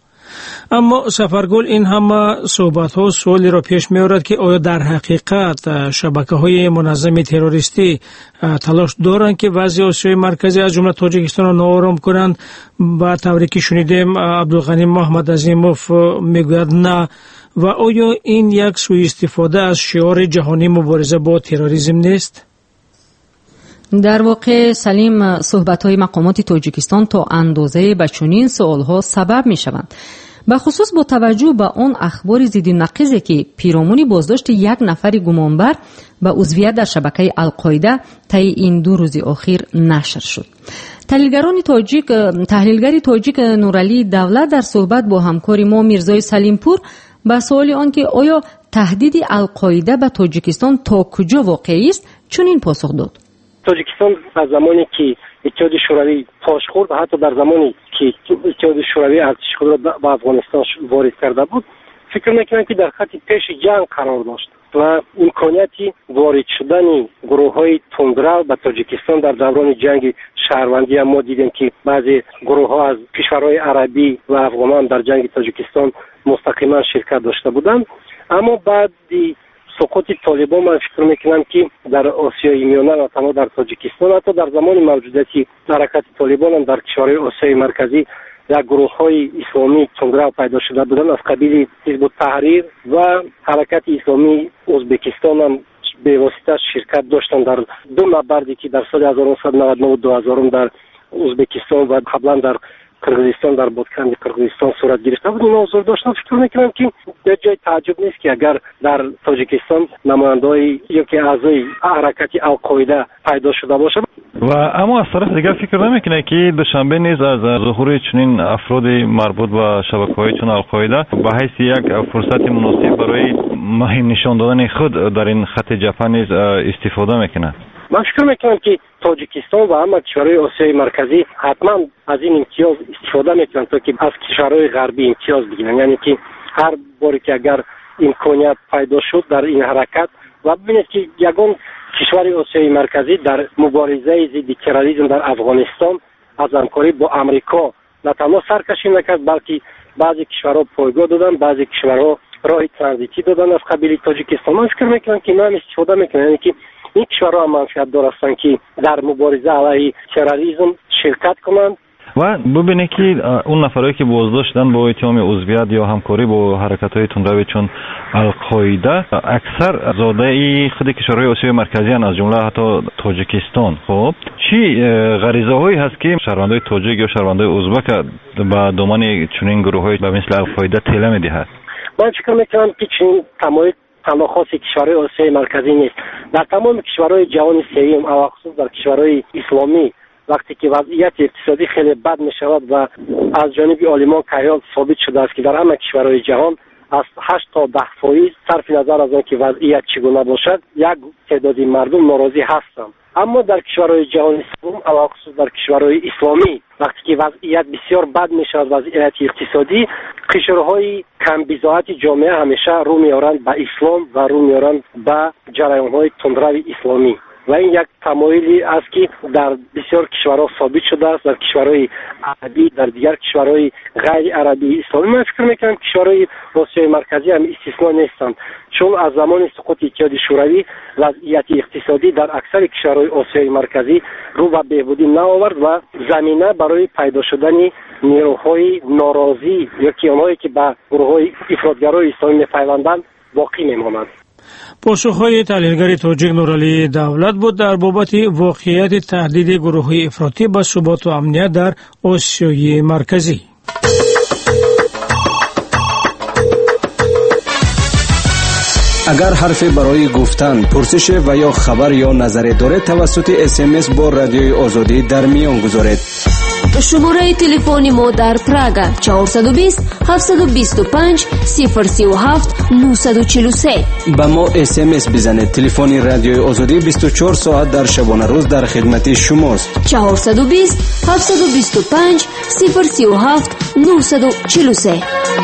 اما سفرگل این همه صحبت ها سوالی را پیش می آورد که آیا در حقیقت شبکه های منظم تروریستی تلاش دارند که وضع آسیای مرکزی از جمله تاجیکستان را ناآرام کنند؟ با طوری که شنیدیم عبدالغنی محمد عظیموف میگوید نه. و آیا این یک سوء استفاده از شعار جهانی مبارزه با تروریسم نیست؟ در واقع سلیم صحبت‌های مقامات تاجیکستان تا اندازه به چنین سوال‌ها سبب می‌شوند. به خصوص با توجه به آن اخبار ضد نقیضی که پیرامون بازداشت یک نفر گمانبر به عضویت در شبکه القاعده طی این دو روز اخیر نشر شد. تحلیلگران تاجیک تحلیلگر تاجیک نورعلی دولت در صحبت با همکار ما میرزای سلیمپور به سوال آن که آیا تهدید القاعده به تاجیکستان تا کجا واقعی است چنین پاسخ داد. تاجیکستان از زمانی که اتحاد شوروی پاش خورد و حتی در زمانی که اتحاد شوروی ارتش خود را به افغانستان وارد کرده بود فکر میکنم که در خط پیش جنگ قرار داشت و امکانیتی وارد شدن گروه های تندرو به تاجیکستان در دوران جنگ شهروندی هم ما دیدیم که بعضی گروه ها از کشورهای عربی و افغانان در جنگ تاجیکستان مستقیما شرکت داشته بودند. اما بعد سقوط طالبان من فکر میکنم که در آسیای میانه و تنها در تاجیکستان حتی در زمان موجودیت حرکت طالبان هم در کشورهای آسیای مرکزی یک گروه های اسلامی تندرو پیدا شده بودند از قبیل حزب التحریر و حرکت اسلامی ازبکستان هم به واسطه شرکت داشتند در دو نبردی که در سال هزار و نهصد و نود و نه و دو هزار در ازبکستان و قبلا در قرغیزستان در بادکنی قرغیزستان صورت گرفته بود. این حضور داشتن. فکر میکنم که در جای تعجب نیست که اگر در تاجیکستان نماینده‌های یا که اعضای حرکت القاعده پیدا شده باشه. و اما از طرف دیگر فکر نمیکنه که دوشنبه نیز از ظهور چنین افراد مربوط به شبکه‌های چون القاعده به حیث یک فرصت مناسب برای مهم نشان دادن خود در این خط جبهه نیز استفاده میکنه؟ من فکر میکنم که تاجیکستان و همه کشورهای آسیای مرکزی حتما از این امتیاز استفاده میکنن تا که از کشورهای غربی امتیاز بگیرن. یعنی که هر باری که اگر امکانیت پیدا شد در این حرکت و ببینید که یگان کشور آسیای مرکزی در مبارزه ضد تروریسم در افغانستان از همکاری با امریکا نه تنها سرکشی نکرد بلکه بعضی کشورها پایگاه دادن، بعضی کشورها راه ترانزیتی دادن از قبیل تاجیکستان. من فکر میکنم که اینا هم استفاده میکنن. یعنی که این کشورها هم منفعت دار هستند که در مبارزه علیه تروریسم شرکت کنند. و ببینید که اون نفرایی که بازداشتن با اتهام عضویت یا همکاری با حرکت‌های تندرو چون القاعده اکثر زاده خود کشورهای آسیای مرکزی هستند از جمله حتی تاجیکستان. خب چی غریزه هایی هست که شهروندای تاجیک یا شهروندای ازبک به دامن چنین گروه‌های به مثل القاعده تله می‌دهد؟ من فکر می‌کنم که چنین تمایل تنها خاص کشورهای آسیای مرکزی نیست. در تمام کشورهای جهان سوم و خصوص در کشورهای اسلامی وقتی که وضعیت اقتصادی خیلی بد می شود و از جانب عالمان کیان ثابت شده است که در همه کشورهای جهان از هشت تا ده فایز صرف نظر از آنکه وضعیت چگونه باشد یک تعدادی مردم ناراضی هستند. اما در کشورهای جهان سوم و خصوص در کشورهای اسلامی وقتی که وضعیت بسیار بد می شود وضعیت اقتصادی قشرهای کم بضاعت جامعه همیشه رو میارند به اسلام و رو میارند به جریان‌های تندرو اسلامی و این یک تمایلی است که در بسیار کشورها ثابت شده است. در کشورهای عربی در دیگر کشورهای غیر عربی اسلامی من فکر میکنم کشورهای آسیای مرکزی هم استثنا نیستند چون از زمان سقوط اتحاد شوروی وضعیت اقتصادی در اکثر کشورهای آسیای مرکزی رو به بهبودی نآورد و زمینه برای پیدا شدن نیروهای ناراضی یا که آنهایی که به گروه‌های افراطگرای اسلامی می‌پیوندند باقی میمانند. پاسخ‌های تحلیلگر تاجیک نورعلی دولت بود در بابت واقعیت تهدید گروه‌های افراطی به ثبات و امنیت در آسیای مرکزی. اگر حرفی برای گفتن، پرسش و یا خبر یا نظری دارید توسط اس ام اس با رادیوی آزادی در میان گذارید. شماره تلفن ما در پراگا چهار دو صفر هفت دو پنج صفر سه هفت نه چهار سه. با ما اس ام اس بزنید. تلفن رادیوی آزادی بیست و چهار ساعت در شبانه روز در خدمت شماست. چهار دو صفر هفت دو پنج صفر سه هفت نه چهار سه.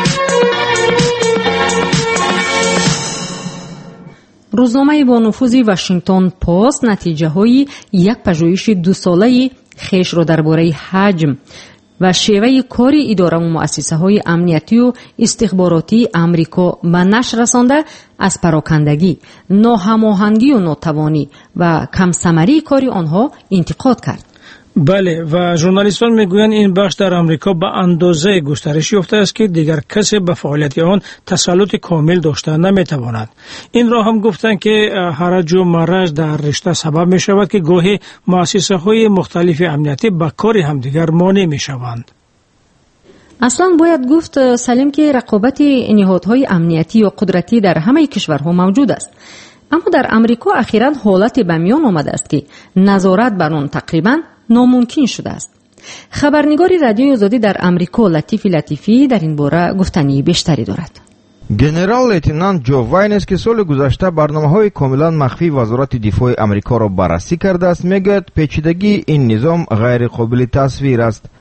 روزنامه با نفوذ واشنگتن پست نتیجه های یک پژوهش دو ساله خیش را درباره حجم و شیوه کار اداره و مؤسسه های امنیتی و استخباراتی امریکا به نشر رسانده از پراکندگی، ناهماهنگی و ناتوانی و کم ثمری کار آنها انتقاد کرد. بله و ژورنالیستان میگویند این بخش در آمریکا به اندازه گسترش یافته است که دیگر کسی به فعالیت آن تسلط کامل داشته نمیتواند. این را هم گفتند که هرج و مرج در رشته سبب می شود که گاهی مؤسسه های مختلف امنیتی به کار همدیگر مانع می شوند. اصلا باید گفت سلیم که رقابت نهادهای امنیتی و قدرتی در همه کشورها موجود است. اما در امریکا اخیراً حالت به میان آمده است که نظارت بر آن تقریباً ناممکن شده است. خبرنگار رادیوی آزادی در امریکا لطیف لطیفی در این باره گفتنی بیشتری دارد. گنرال لیتنانت جو واینس که سال گذشته برنامه‌های کاملا مخفی وزارت دفاع امریکا را بررسی کرده است میگوید پیچیدگی این نظام غیر قابل تصویر است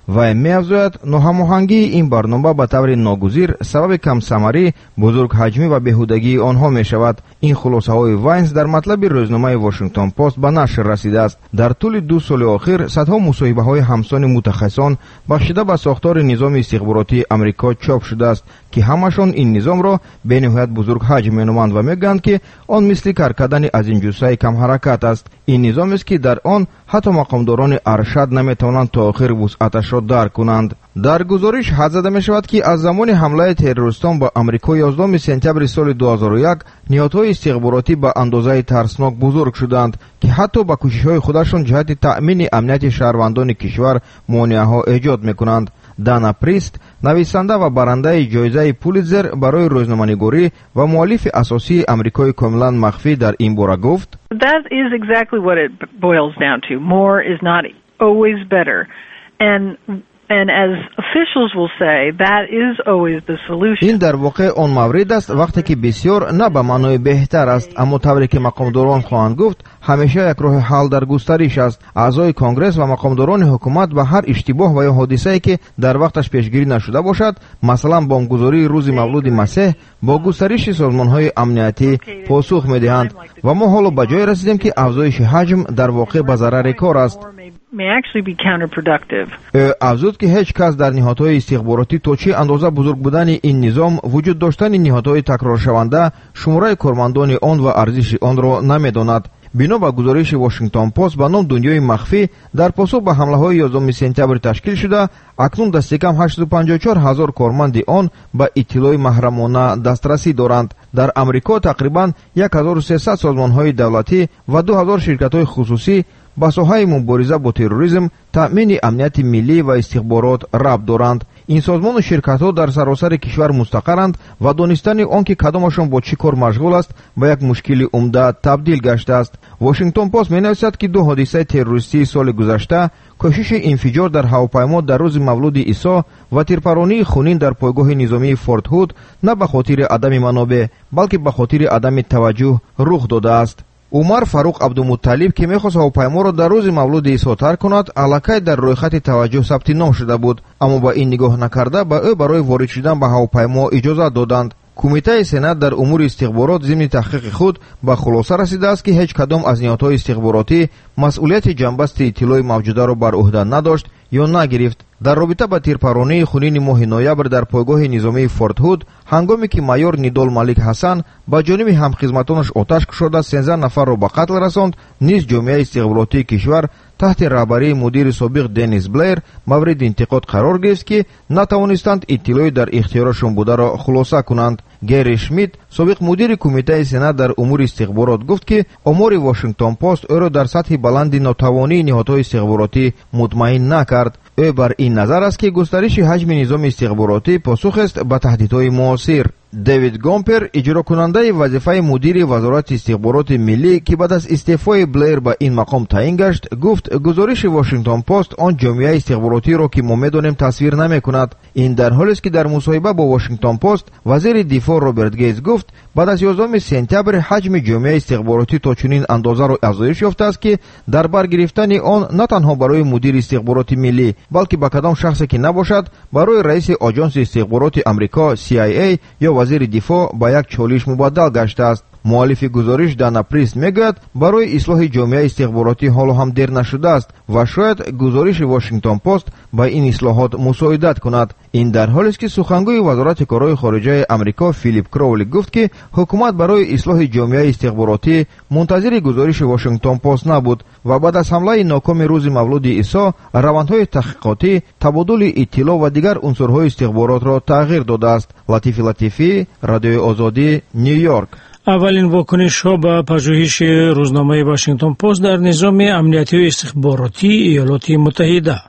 вай меафзояд ноҳамоҳангии ин барнома ба таври ногузир сабаби камсамарӣ бузургҳаҷмӣ ва беҳудагии онҳо мешавад. ин хулосаҳои вайнс дар матлаби рӯзномаи Washington Post ба нашр расидааст. дар тӯли ду соли охир садҳо мусоҳибаҳои ҳамсони мутахассисон бахшида ба сохтори низоми истихборотии амрико чоп шудааст ки ҳамашон ин низомро бениҳоят бузург ҳаҷм меноманд ва мегӯянд ки он мисли каркардани азинҷусаи камҳаракат аст. ин низомест ки дар он ҳатто мақомдорони аршад наметавонанд то охир вусъаташро дарк кунанд. дар гузориш ҳад зада мешавад ки аз замони ҳамлаи террористон ба амрико ёздуҳуми сентябри соли ду ҳазору як ниҳодҳои истихборотӣ ба андозаи тарснок бузург шуданд ки ҳатто ба кӯшишҳои худашон ҷиҳати таъмини амнияти шаҳрвандони кишвар монеаҳо эҷод мекунанд. Дана Прист, нависанда ва барандаи ҷоизаи Пулитзер барои рӯзноманигорӣ ва муаллифи асосии амрикои комилан махфӣ дар ин бора гуфт: That is exactly what it boils down to. More is not always better. And And as officials will say, that is always the solution. ин дар воқеъ он маврид аст вақте ки бисёр на ба маънои беҳтар аст, аммо тавре ки мақомдорон хоҳанд гуфт, ҳамеша як роҳи ҳал дар густариш аст. аъзои конгресс ва мақомдорони ҳукумат ба ҳар иштибоҳ ва ё ҳодисае ки дар вақташ пешгирӣ нашуда бошад, масалан бомбгузории рӯзи мавлуди масеҳ, бо густариши созмонҳои амниятӣ посух медиҳанд ва мо ҳоло ба ҷое расидем ки афзоиши ҳаҷм дар воқеъ ба зарари кор аст. May actually be counterproductive. ӯ афзуд ки ҳеҷ кас дар ниҳодҳои истихборотӣ то чӣ андоза бузург будани ин низом, вуҷуд доштани ниҳодҳои такроршаванда, шумораи кормандони он ва арзиши онро намедонад. бино ба гузориши Washington Post ба ном дунёи махфӣ дар посух ба ҳамлаҳои ёздуҳуми сентябр ташкил шуда, акнун дасти кам ҳаштсаду панҷоҳу чор ҳазор корманди он ба иттилои маҳрамона дастрасӣ доранд. дар амрико тақрибан ҳазору сесад созмонҳои давлатӣ ва ду ҳазор ширкатҳои хусусӣ ба соҳаи мубориза бо терроризм, таъмини амнияти миллӣ ва истихборот рабт доранд. ин созмону ширкатҳо дар саросари кишвар мустақарранд ва донистани он ки кадомашон бо чӣ кор машғул аст ба як мушкили умда табдил гаштааст. Washington Post менависад ки ду ҳодисаи террористии соли гузашта, кӯшиши инфиҷор дар ҳавопаймо дар рӯзи мавлуди Исо ва тирпаронии хунин дар пойгоҳи низомии Форт Худ на ба хотири адами манобеъ, балки ба хотири адами таваҷҷӯҳ рух додааст. умар фаруқ абдумутталиб ки мехост ҳавопайморо дар рӯзи мавлуди Исо тарк кунад, аллакай дар рӯйхати таваҷҷӯҳ сабти ном шуда буд, аммо ба ин нигоҳ накарда ба ӯ барои ворид шудан ба ҳавопаймо иҷозат доданд. кумитаи сенат дар умури истихборот зимни таҳқиқи худ ба хулоса расидааст ки ҳеҷ кадом аз ниҳодҳои истихборотӣ масъулияти ҷанбасти иттилои мавҷударо бар уҳда надошт ё нагирифт. дар робита ба тирпаронии хунини моҳи ноябр дар пойгоҳи низомии Форт Худ, ҳангоме ки майор Нидол Малик Ҳасан ба ҷониби ҳамхизматонаш оташ кушода сенздаҳ нафарро ба қатл расонд, низ ҷомеаи истихборотии кишвар таҳти раҳбарии мудири собиқ Денис Блеер мавриди интиқод қарор гирифт ки натавонистанд иттилои дар ихтиёрашон бударо хулоса кунанд. Гери Шмидт, собиқ мудири кумитаи сенат дар умури истихборот, гуфт ки омори Washington Post ӯро дар сатҳи баланди нотавонии ниҳодҳои истихборотӣ мутмаин накард. ӯ бар ин назар аст ки густариши ҳаҷми низоми истихборотӣ посухест ба таҳдидҳои муосир. Дэвид Гомпер, иҷрокунандаи вазифаи мудири вазорати истихбороти миллӣ ки баъд аз истеъфои Блеер ба ин мақом таъин гашт, гуфт гузориши Washington Post он ҷомеаи истихборотиро ки мо медонем тасвир намекунад. ин дар ҳолест ки дар мусоҳиба бо Washington Post вазири дифоъ Роберт Гейтс гуфт, баъд аз ёздуҳуми сентябр ҳаҷми ҷомеаи истихборотӣ то чунин андозаро афзоиш ёфтааст ки дар бар гирифтани он на танҳо барои мудири истихбороти миллӣ, балки ба кадом шахсе ки набошад, барои раиси оҷонси истихбороти амрико си ай эй ё вазири дифоъ ба як чолиш мубаддал гаштааст. муаллифи гузориш Дана Прист мегӯяд, барои ислоҳи ҷомеаи истихборотӣ ҳоло ҳам дер нашудааст ва шояд гузориши Washington Post ба ин ислоҳот мусоидат кунад. ин дар ҳолест ки сухангӯи вазорати корҳои хориҷаи амрико Филип Кроули гуфт ки ҳукумат барои ислоҳи ҷомеаи истихборотӣ мунтазири гузориши Washington Post набуд ва баъд аз ҳамлаи нокоми рӯзи мавлуди Исо, равандҳои таҳқиқотӣ, табодули иттилоъ ва дигар унсурҳои истихборотро тағйир додааст. Латифи Латифӣ, Радиои Озодӣ, Нью Йорк. аввалин вокунишҳо ба пажӯҳиши рӯзномаи Washington Post дар низоми амниятию истихборотии Иёлоти Муттаҳида.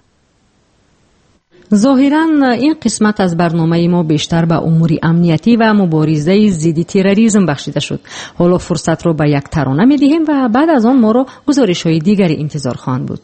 зоҳиран ин қисмат аз барномаи мо бештар ба умури амниятӣ ва муборизаи зидди терроризм бахшида шуд. ҳоло фурсатро ба як тарона медиҳем ва баъд аз он моро гузоришҳои дигаре интизор хоҳанд буд.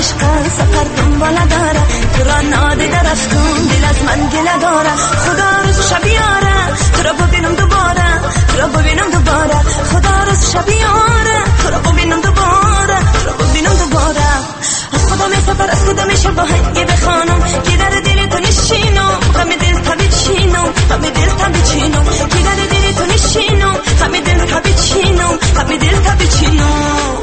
عشق سفر دنباله داره تو را نادیده رفتم دل از من گله داره خدا روز شب یاره تو را ببینم دوباره تو را ببینم دوباره خدا روز شب یاره تو را ببینم دوباره تو را ببینم دوباره از خدا می سفر از خدا میشه با هنگی بخوانم که در دل تو نشینم غم دل تبی چینم غم دل تبی چینم که در دل تو نشینم غم دل تبی چینم غم دل تبی چینم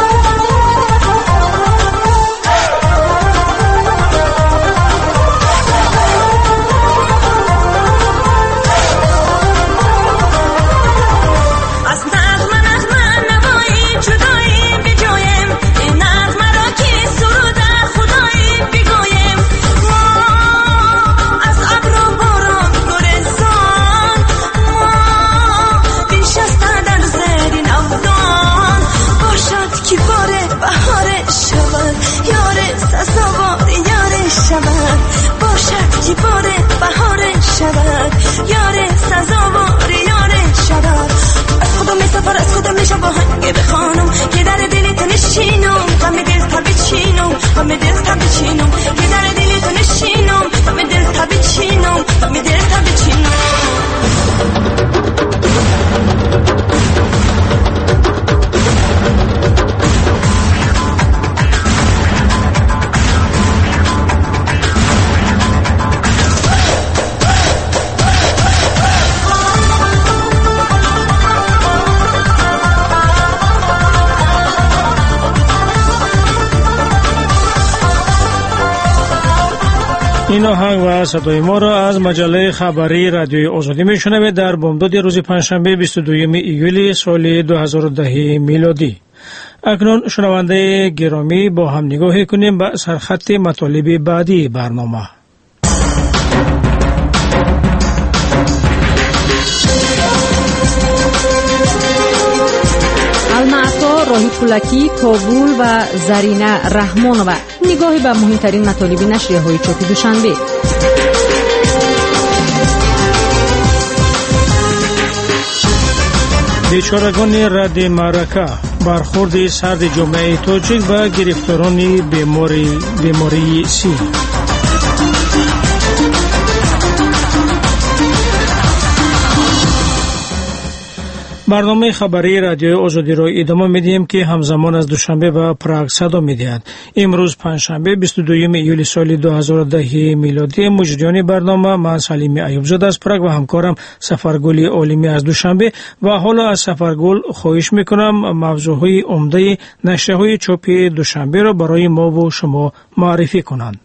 این آهنگ و صدای ما را از مجله خبری رادیوی آزادی میشنوید در بامداد روز پنجشنبه بیست و دوم ایولی سال دو هزار و ده میلادی. اکنون شنونده گرامی با هم نگاهی کنیم به سرخط مطالب بعدی برنامه. المعطا، راهی پولکی، کابل و زرینه رحمانова. نگاهی به مهمترین مطالب نشریه های چاپی دوشنبه. بیچارگان رد معرکه، برخورد سرد جامعه تاجیک و گرفتاران بیماری بیماری سی. برنامه خبری رادیوی آزادی را ادامه میدیم که همزمان از دوشنبه و پراگ صدا میدهد. امروز پنجشنبه بیست و دوم ایولی سال دو هزار و ده میلادی. مجریان برنامه من سلیم ایوبزاده از پراگ و همکارم سفرگل عالمی از دوشنبه و حالا از سفرگل خواهش میکنم موضوعهای عمده نشریه‌های چاپی دوشنبه را برای ما و شما معرفی کنند.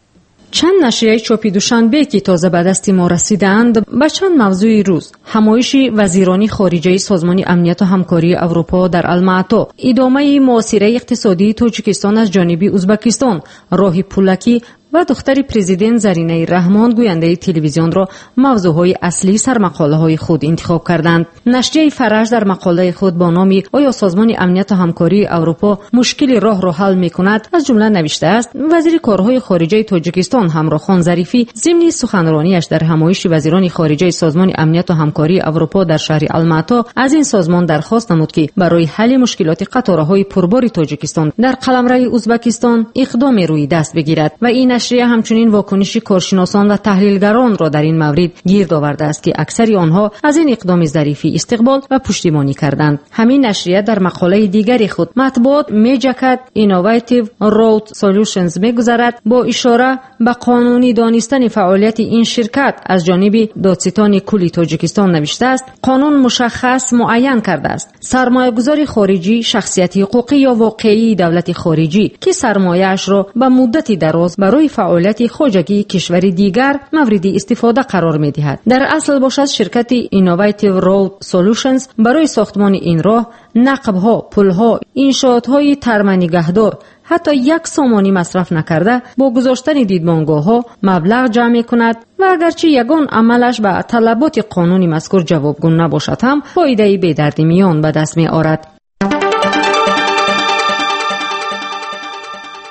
چند نشریه چاپی دوشنبه که تازه به دست ما رسیدند به چند موضوع روز: همایش وزیران خارجه سازمان امنیت و همکاری اروپا در المعطا، ادامه محاصره اقتصادی تاجیکستان از جانب ازبکستان، راهی پولکی و دختر پرزیدنت زرینه رحمان گوینده تلویزیون را موضوعهای اصلی سرمقاله‌های خود انتخاب کردند. نشریه فرج در مقاله خود با نام آیا سازمان امنیت و همکاری اروپا مشکل راه را حل می‌کند از جمله نوشته است: وزیر کارهای خارجه تاجیکستان همراه خان ظریفی ضمن سخنرانیش در همایش وزیران خارجه سازمان امنیت و همکاری اروپا در شهر المعطا از این سازمان درخواست نمود که برای حل مشکلات قطارهای پربار تاجیکستان در قلمرو ازبکستان اقدام روی دست بگیرد و این نشریه همچنین واکنش کارشناسان و تحلیلگران را در این مورد گرد آورده است که اکثر آنها از این اقدام ظریفی استقبال و پشتیبانی کردند. همین نشریه در مقاله دیگری خود مطبوعات میجکت اینوویتیو رود سولوشنز میگذارد با اشاره به قانونی دانستن فعالیت این شرکت از جانب دادستان کلی تاجیکستان نوشته است: قانون مشخص معین کرده است سرمایه‌گذار خارجی شخصیت حقوقی یا واقعی دولت خارجی که سرمایه‌اش را به مدت دراز برای فعالیت خواجگی کشوری دیگر مورد استفاده قرار می‌دهد. در اصل باشد شرکت اینوویتیو رود سولوشنز برای ساختمان این راه، نقب‌ها، پل‌ها، انشاءات‌های ترمنگهدار حتی یک سامانی مصرف نکرده با گذاشتن دیدبانگاه‌ها مبلغ جمع می‌کند و اگرچه یگان عملش به طلبات قانونی مذکور جوابگو نباشد هم فایده‌ای به درد میان به دست می‌آورد.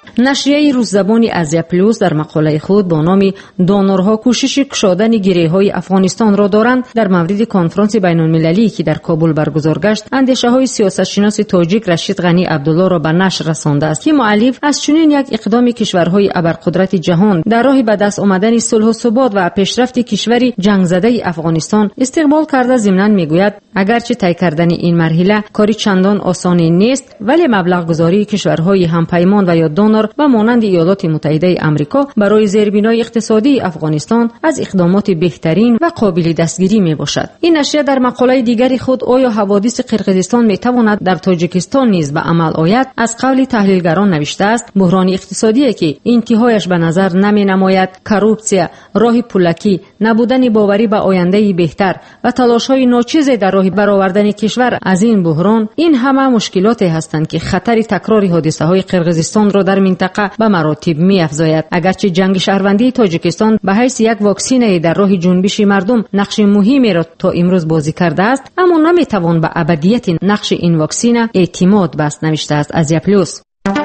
نشریه روززبان ازیا پلوس در مقاله خود با نام دونورها کوشش کشادن گره‌های افغانستان را دارند در مورد کنفرانس بین‌المللی که در کابل برگزار گشت اندیشه‌های سیاستشناس تاجیک رشید غنی عبدالله را به نشر رسانده است که مؤلف از چنین یک اقدام کشورهای ابرقدرت جهان در راه به دست آمدن صلح و ثبات و پیشرفت کشوری جنگ زده افغانستان استقبال کرده. ضمناً میگوید اگرچه طی کردن این مرحله کاری چندان آسان نیست، ولی مبلغ گذاری کشورهای همپیمان و یا دونور و مانند ایالات متحده آمریکا برای زیربنای اقتصادی افغانستان از اقدامات بهترین و قابل دستگیری می باشد. این نشریه در مقاله دیگری خود آیا حوادث قرقیزستان می تواند در تاجیکستان نیز به عمل آید از قول تحلیلگران نوشته است بحران اقتصادی که انتهایش به نظر نمی نماید، کروپسیا، راه پولکی، نبودن باوری به آینده بهتر و تلاش‌های ناچیز در راه برآوردن کشور از این بحران، این همه مشکلات هستند که خطر تکرار حادثه‌های قرقیزستان را در منطقه به مراتب می‌افزاید. اگرچه جنگ شهروندی تاجیکستان به حیث یک واکسینه در راه جنبش مردم نقش مهمی را تا امروز بازی کرده است، اما نمی‌توان به ابدیت نقش این واکسینه اعتماد بست، نوشته است ازیا پلوس.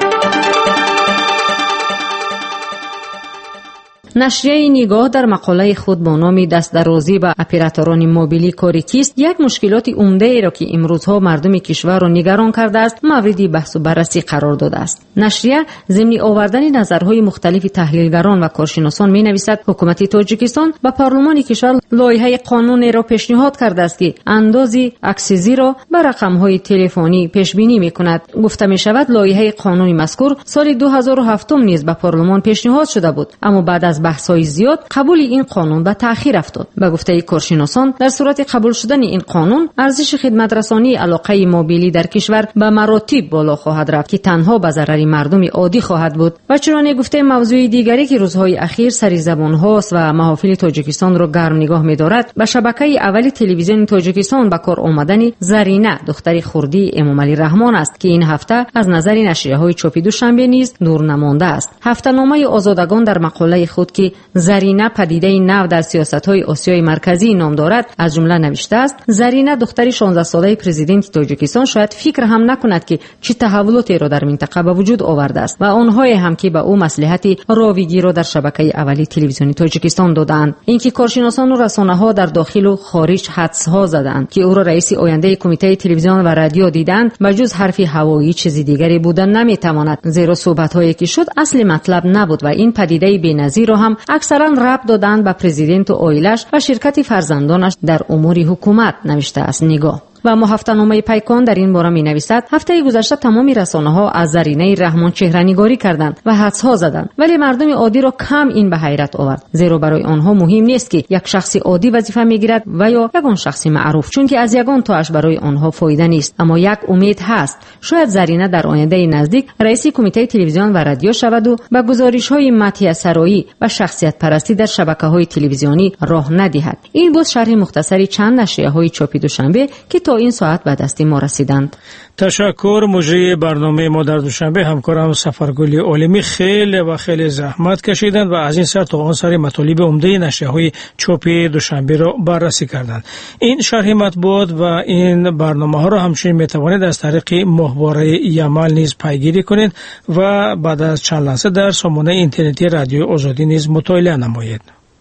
نشریه نگاه در مقاله خود با نام دست‌درازی به اپراتوران موبیلی کاری کیست یک مشکلات عمده ای را که امروزها مردم کشور را نگران کرده است مورد بحث و بررسی قرار داده است. نشریه ضمن آوردن نظرهای مختلف تحلیلگران و کارشناسان می‌نویسد حکومت تاجیکستان به پارلمان کشور لایحه قانون را پیشنهاد کرده است که اندازی اکسیزی را به رقم‌های تلفنی پیش بینی می‌کند. گفته می‌شود لایحه قانونی مذکور سال دو هزار و هفت نیز به پارلمان پیشنهاد شده بود، اما بعد از بحث‌های زیاد قبول این قانون به تأخیر افتاد. به گفته کارشناسان در صورت قبول شدن این قانون ارزش خدمت رسانی علاقه موبیلی در کشور به مراتب بالا خواهد رفت که تنها به ضرر مردم عادی خواهد بود. و چنانچه گفته موضوع دیگری که روزهای اخیر سری زبان هاست و محافل تاجیکستان را گرم نگاه می‌دارد به شبکه اول تلویزیون تاجیکستان به کار آمدن زرینه دختر خردی امامعلی رحمان است که این هفته از نظر نشریه‌های چاپی دوشنبه نیز دور نمانده است. هفته‌نامه آزادگان در مقاله خود که زرینه پدیده نو در سیاست‌های آسیای مرکزی نام دارد از جمله نوشته است زرینه دختر شانزده ساله پرزیدنت تاجیکستان شاید فکر هم نکند که چه تحولاتی را در منطقه به وجود آورده است و آنهایی هم که به او مصلحت راویگی را در شبکه اولی تلویزیونی تاجیکستان دادند. اینکه کارشناسان و رسانه‌ها در داخل و خارج حدس‌ها زدند که او را رئیس آینده کمیته تلویزیون و رادیو دیدند بجز حرف هوایی چیزی دیگری بودن نمی‌تواند، زیرا صحبت‌هایی که شد اصل مطلب نبود و این پدیده بی‌نظیر را هم اکثرا ربط دادند به پرزیدنت و اویلش و شرکت فرزندانش در امور حکومت، نوشته است نگاه. و ما هفته‌نامه پیکان در این باره می‌نویسد هفته گذشته تمامی رسانه‌ها از زرینه رحمان چهره‌نگاری کردند و حدس‌ها زدند، ولی مردم عادی را کم این به حیرت آورد، زیرا برای آنها مهم نیست که یک شخص عادی وظیفه می‌گیرد و یا یگان شخص معروف، چون که از یگان تاش برای آنها فایده نیست. اما یک امید هست، شاید زرینه در آینده نزدیک رئیس کمیته تلویزیون و رادیو شود و به گزارش‌های مطیع سرایی و شخصیت پرستی در شبکه‌های تلویزیونی راه ندهد. این بود شرح مختصری چند نشریه‌های چاپی دوشنبه که تا این ساعت به دست ما رسیدند. تشکر. مجری برنامه ما در دوشنبه همکارم سفرگل عالمی خیلی و خیلی زحمت کشیدند و از این سر تا آن سر مطالب عمده نشریه‌های چاپی دوشنبه را بررسی کردند. این شرح مطبوعات و این برنامه‌ها را همچنین می‌توانید از طریق ماهواره یمل نیز پیگیری کنید و بعد از چند لحظه در سامانه اینترنتی رادیو آزادی نیز مطالعه نمایید.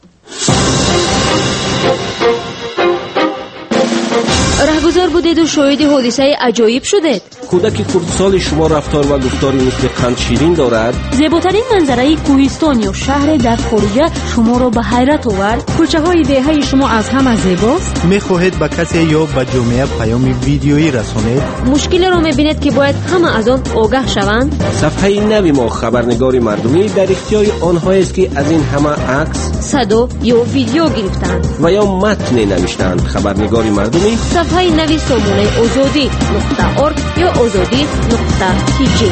رهگذار بودید و شاهد حادثه عجایب شدید. کودک خردسال شما رفتار و گفتاری مثل قند شیرین دارد. زیباترین منظره کوهستان یا شهر در خارجه شما را به حیرت آورد. کوچه های دهه شما از همه زیباست. میخواهید به کسی یا به جامعه پیام ویدیویی رسانید. مشکلی را میبینید که باید همه از آن آگاه شوند. صفحه نوی ما خبرنگار مردمی در اختیار آنها است که از این همه عکس، صدا یا ویدیو گرفتند و یا متن نوشتند. خبرنگار مردمی صفحه نوی سامانه آزادی نقطه اورگ یا آزادی نقطه تی جی.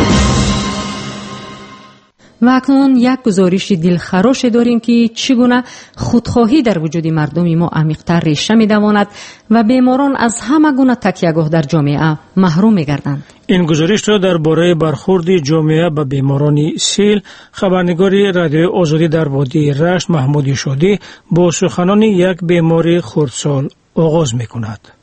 و اکنون یک گزارش دلخراش داریم که چگونه خودخواهی در وجود مردم ما عمیق‌تر ریشه می‌دواند و بیماران از همه گونه تکیه‌گاه در جامعه محروم می‌گردند. این گزارش را درباره برخورد جامعه به بیماران سیل خبرنگار رادیو آزادی در وادی رشت محمود شادی با سخنان یک بیمار خردسال آغاز می‌کند.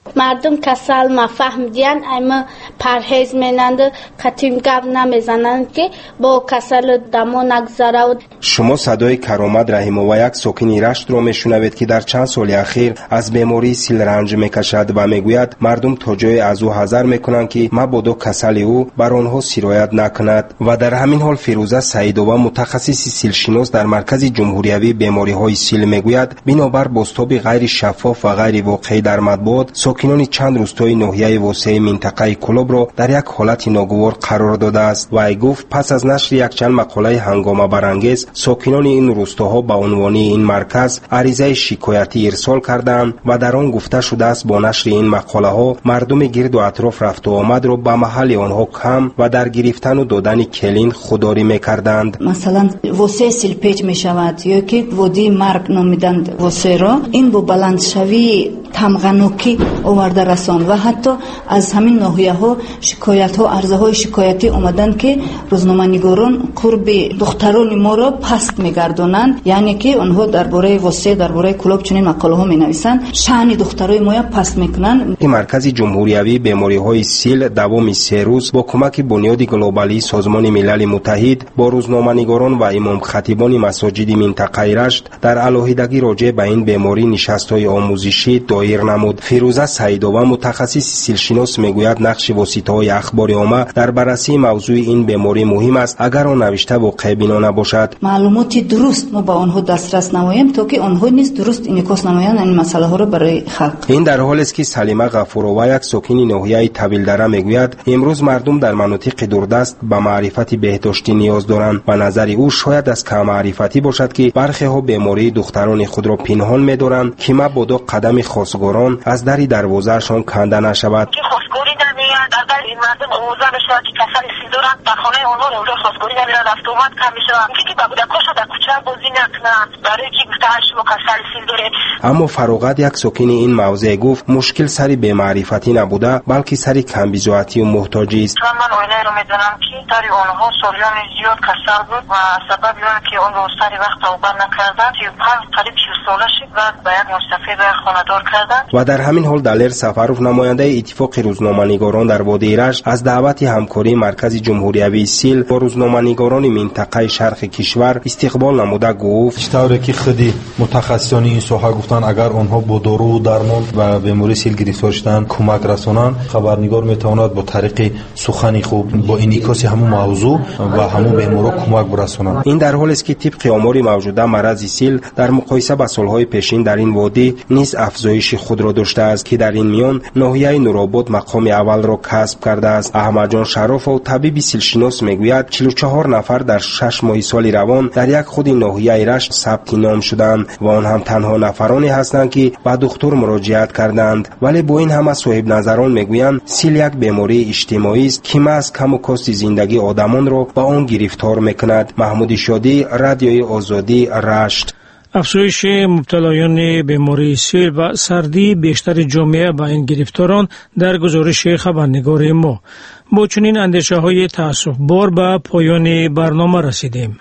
مردم کسل ما فهمیدن اما پرهیز مینند قطیم گپ نمیزنند که با کسل دمو نگذره. شما صدای کارآمد رحیمووا یک ساکن رشت را میشنوید که در چند سال اخیر از بیماری سیل رنج میکشد و میگوید مردم تا جای از او حذر میکنند که مبادا کسل او بر آنها سرایت نکند. و در همین حال فیروزه سعیدووا متخصص سیلشناس در مرکز جمهوریوی بیماری های سیل میگوید بنابر بازتاب غیر شفاف و غیر واقعی در مطبوعات ساکنان چند روستای ناحیه واسع منطقه کلوب را در یک حالت ناگوار قرار داده است و ای گفت پس از نشر یک چند مقاله هنگامه برانگیز ساکنان این روستاها به عنوان این مرکز عریضه شکایتی ارسال کردند و در آن گفته شده است با نشر این مقاله ها مردم گرد و اطراف رفت و آمد را به محل آنها کم و در گرفتن و دادن کلین خودداری میکردند. مثلا واسع سیل پیچ می شود یا که وادی مرگ نامیدند واسع را این با بلندشوی تمغنوکی آورده رسان و حتی از همین ناحیه ها شکایت ها عرضه های شکایتی اومدن که روزنامه‌نگاران قرب دختران ما را پست میگردونند، یعنی که آنها درباره واسع درباره کلوب چنین مقاله ها می نویسند شأن دخترای ما را پست میکنند. مرکز جمهوریوی بیماری های سیل دوام سه روز با کمک بنیاد گلوبالی سازمان ملل متحد با روزنامه‌نگاران و امام خطیبان مساجد منطقه رشت در علاهیدگی راجع به این بیماری نشست‌های آموزشی دایر نمود. فیروزه سعیدووا متخصص سیلشناس میگوید نقش واسطه‌های اخباری عامه در بررسی موضوع این بیماری مهم است اگر آن نوشته واقع بینا نباشد. معلومات درست ما با آنها دسترس نماییم تا که آنها نیز درست انعکاس نمایند این مسئله ها را برای خلق. این در حالی است که سلیمه غفورова یک ساکن ناحیه طویل دره میگوید امروز مردم در مناطق دوردست به معرفت بهداشتی نیاز دارند و نظر او شاید از کم معرفتی باشد که برخی ها بیماری دختران خود را پنهان می‌دارند که مبادا قدم خواستگاران از در دروازه‌شان کنده نشود. خواستگاری نمیاد اگر این مردم آموزه بشه که کسانی سیل دارند در خانه آنها اونجا خواستگاری نمیاد رفت اومد کم میشه میگه که بابودکاشو در کوچه بازی نکنند برای که گفته شما کسانی سیل دارید. اما فروغت یک ساکن این موضع گفت مشکل سری به معرفتی نبوده بلکه سری کمبیزاتی و محتاجی است. من اویله رو میدونم که سری آنها سالیان زیاد کسل بود و سبب اون که اون رو سری وقت توبه نکردند سی و پنج قریب شش ساله شد و به یک مستفید خانه‌دار کردند. و در همین حال دلیر سفروف نماینده اتفاق روزنامه‌نگاران در وادی رشت از دعوت همکاری مرکز جمهوریوی سیل با روزنامه‌نگاران منطقه شرق کشور استقبال نموده گفت طوری که خودی متخصصان این ساحه گفتن اگر آنها با دارو و درمان و بیماری سیل گرفتار شدند کمک رسانند خبرنگار میتواند با طریق سخن خوب با انعکاس همون موضوع و همون بیمارا کمک برسانند. این در حالی است که طبق آمار موجوده مرض سیل در مقایسه با سالهای پیشین در این وادی نیز افزایش خود را داشته است که در این میان ناحیه نورآباد مقام اول را کسب کرده است. احمد جان شراف و طبیب سیلشناس میگوید چهل و چهار نفر در شش ماه سال روان در یک خود ناحیه رشت ثبت نام شدند و آن هم تنها نفرانی هستند که به دکتر مراجعت کردند. ولی با این همه صاحب نظران میگویند سیل یک بیماری اجتماعی است که محض کم و کاست زندگی آدمان را به آن گرفتار میکند. محمود شادی، رادیوی آزادی، رشت. افزایش مبتلایان بیماری سیل و سردی بیشتر جامعه با این گرفتاران در گزارش خبرنگار ما. با چنین اندیشه های تأسف بار به پایان برنامه رسیدیم.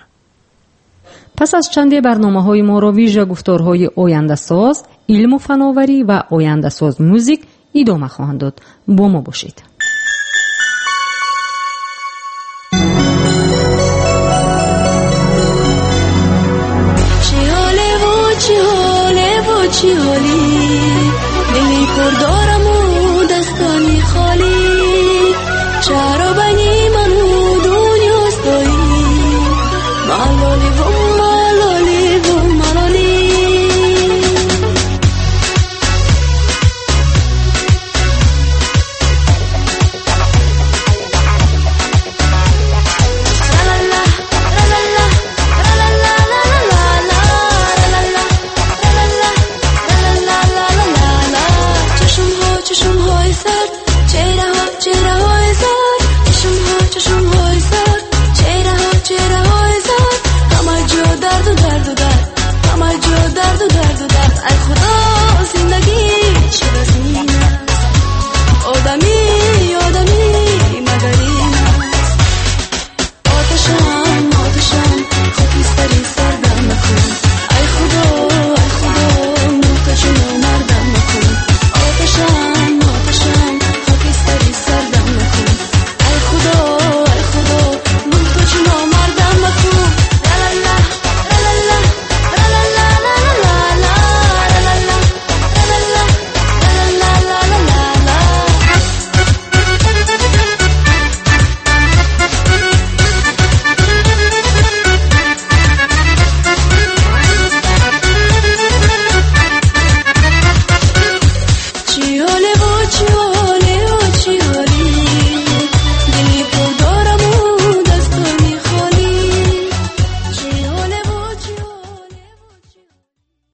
پس از چند برنامه های ما را ویژه گفتارهای آینده ساز، علم و فناوری و آینده ساز موزیک ادامه خواهند داد. با ما باشید. چی حالی دلی پردار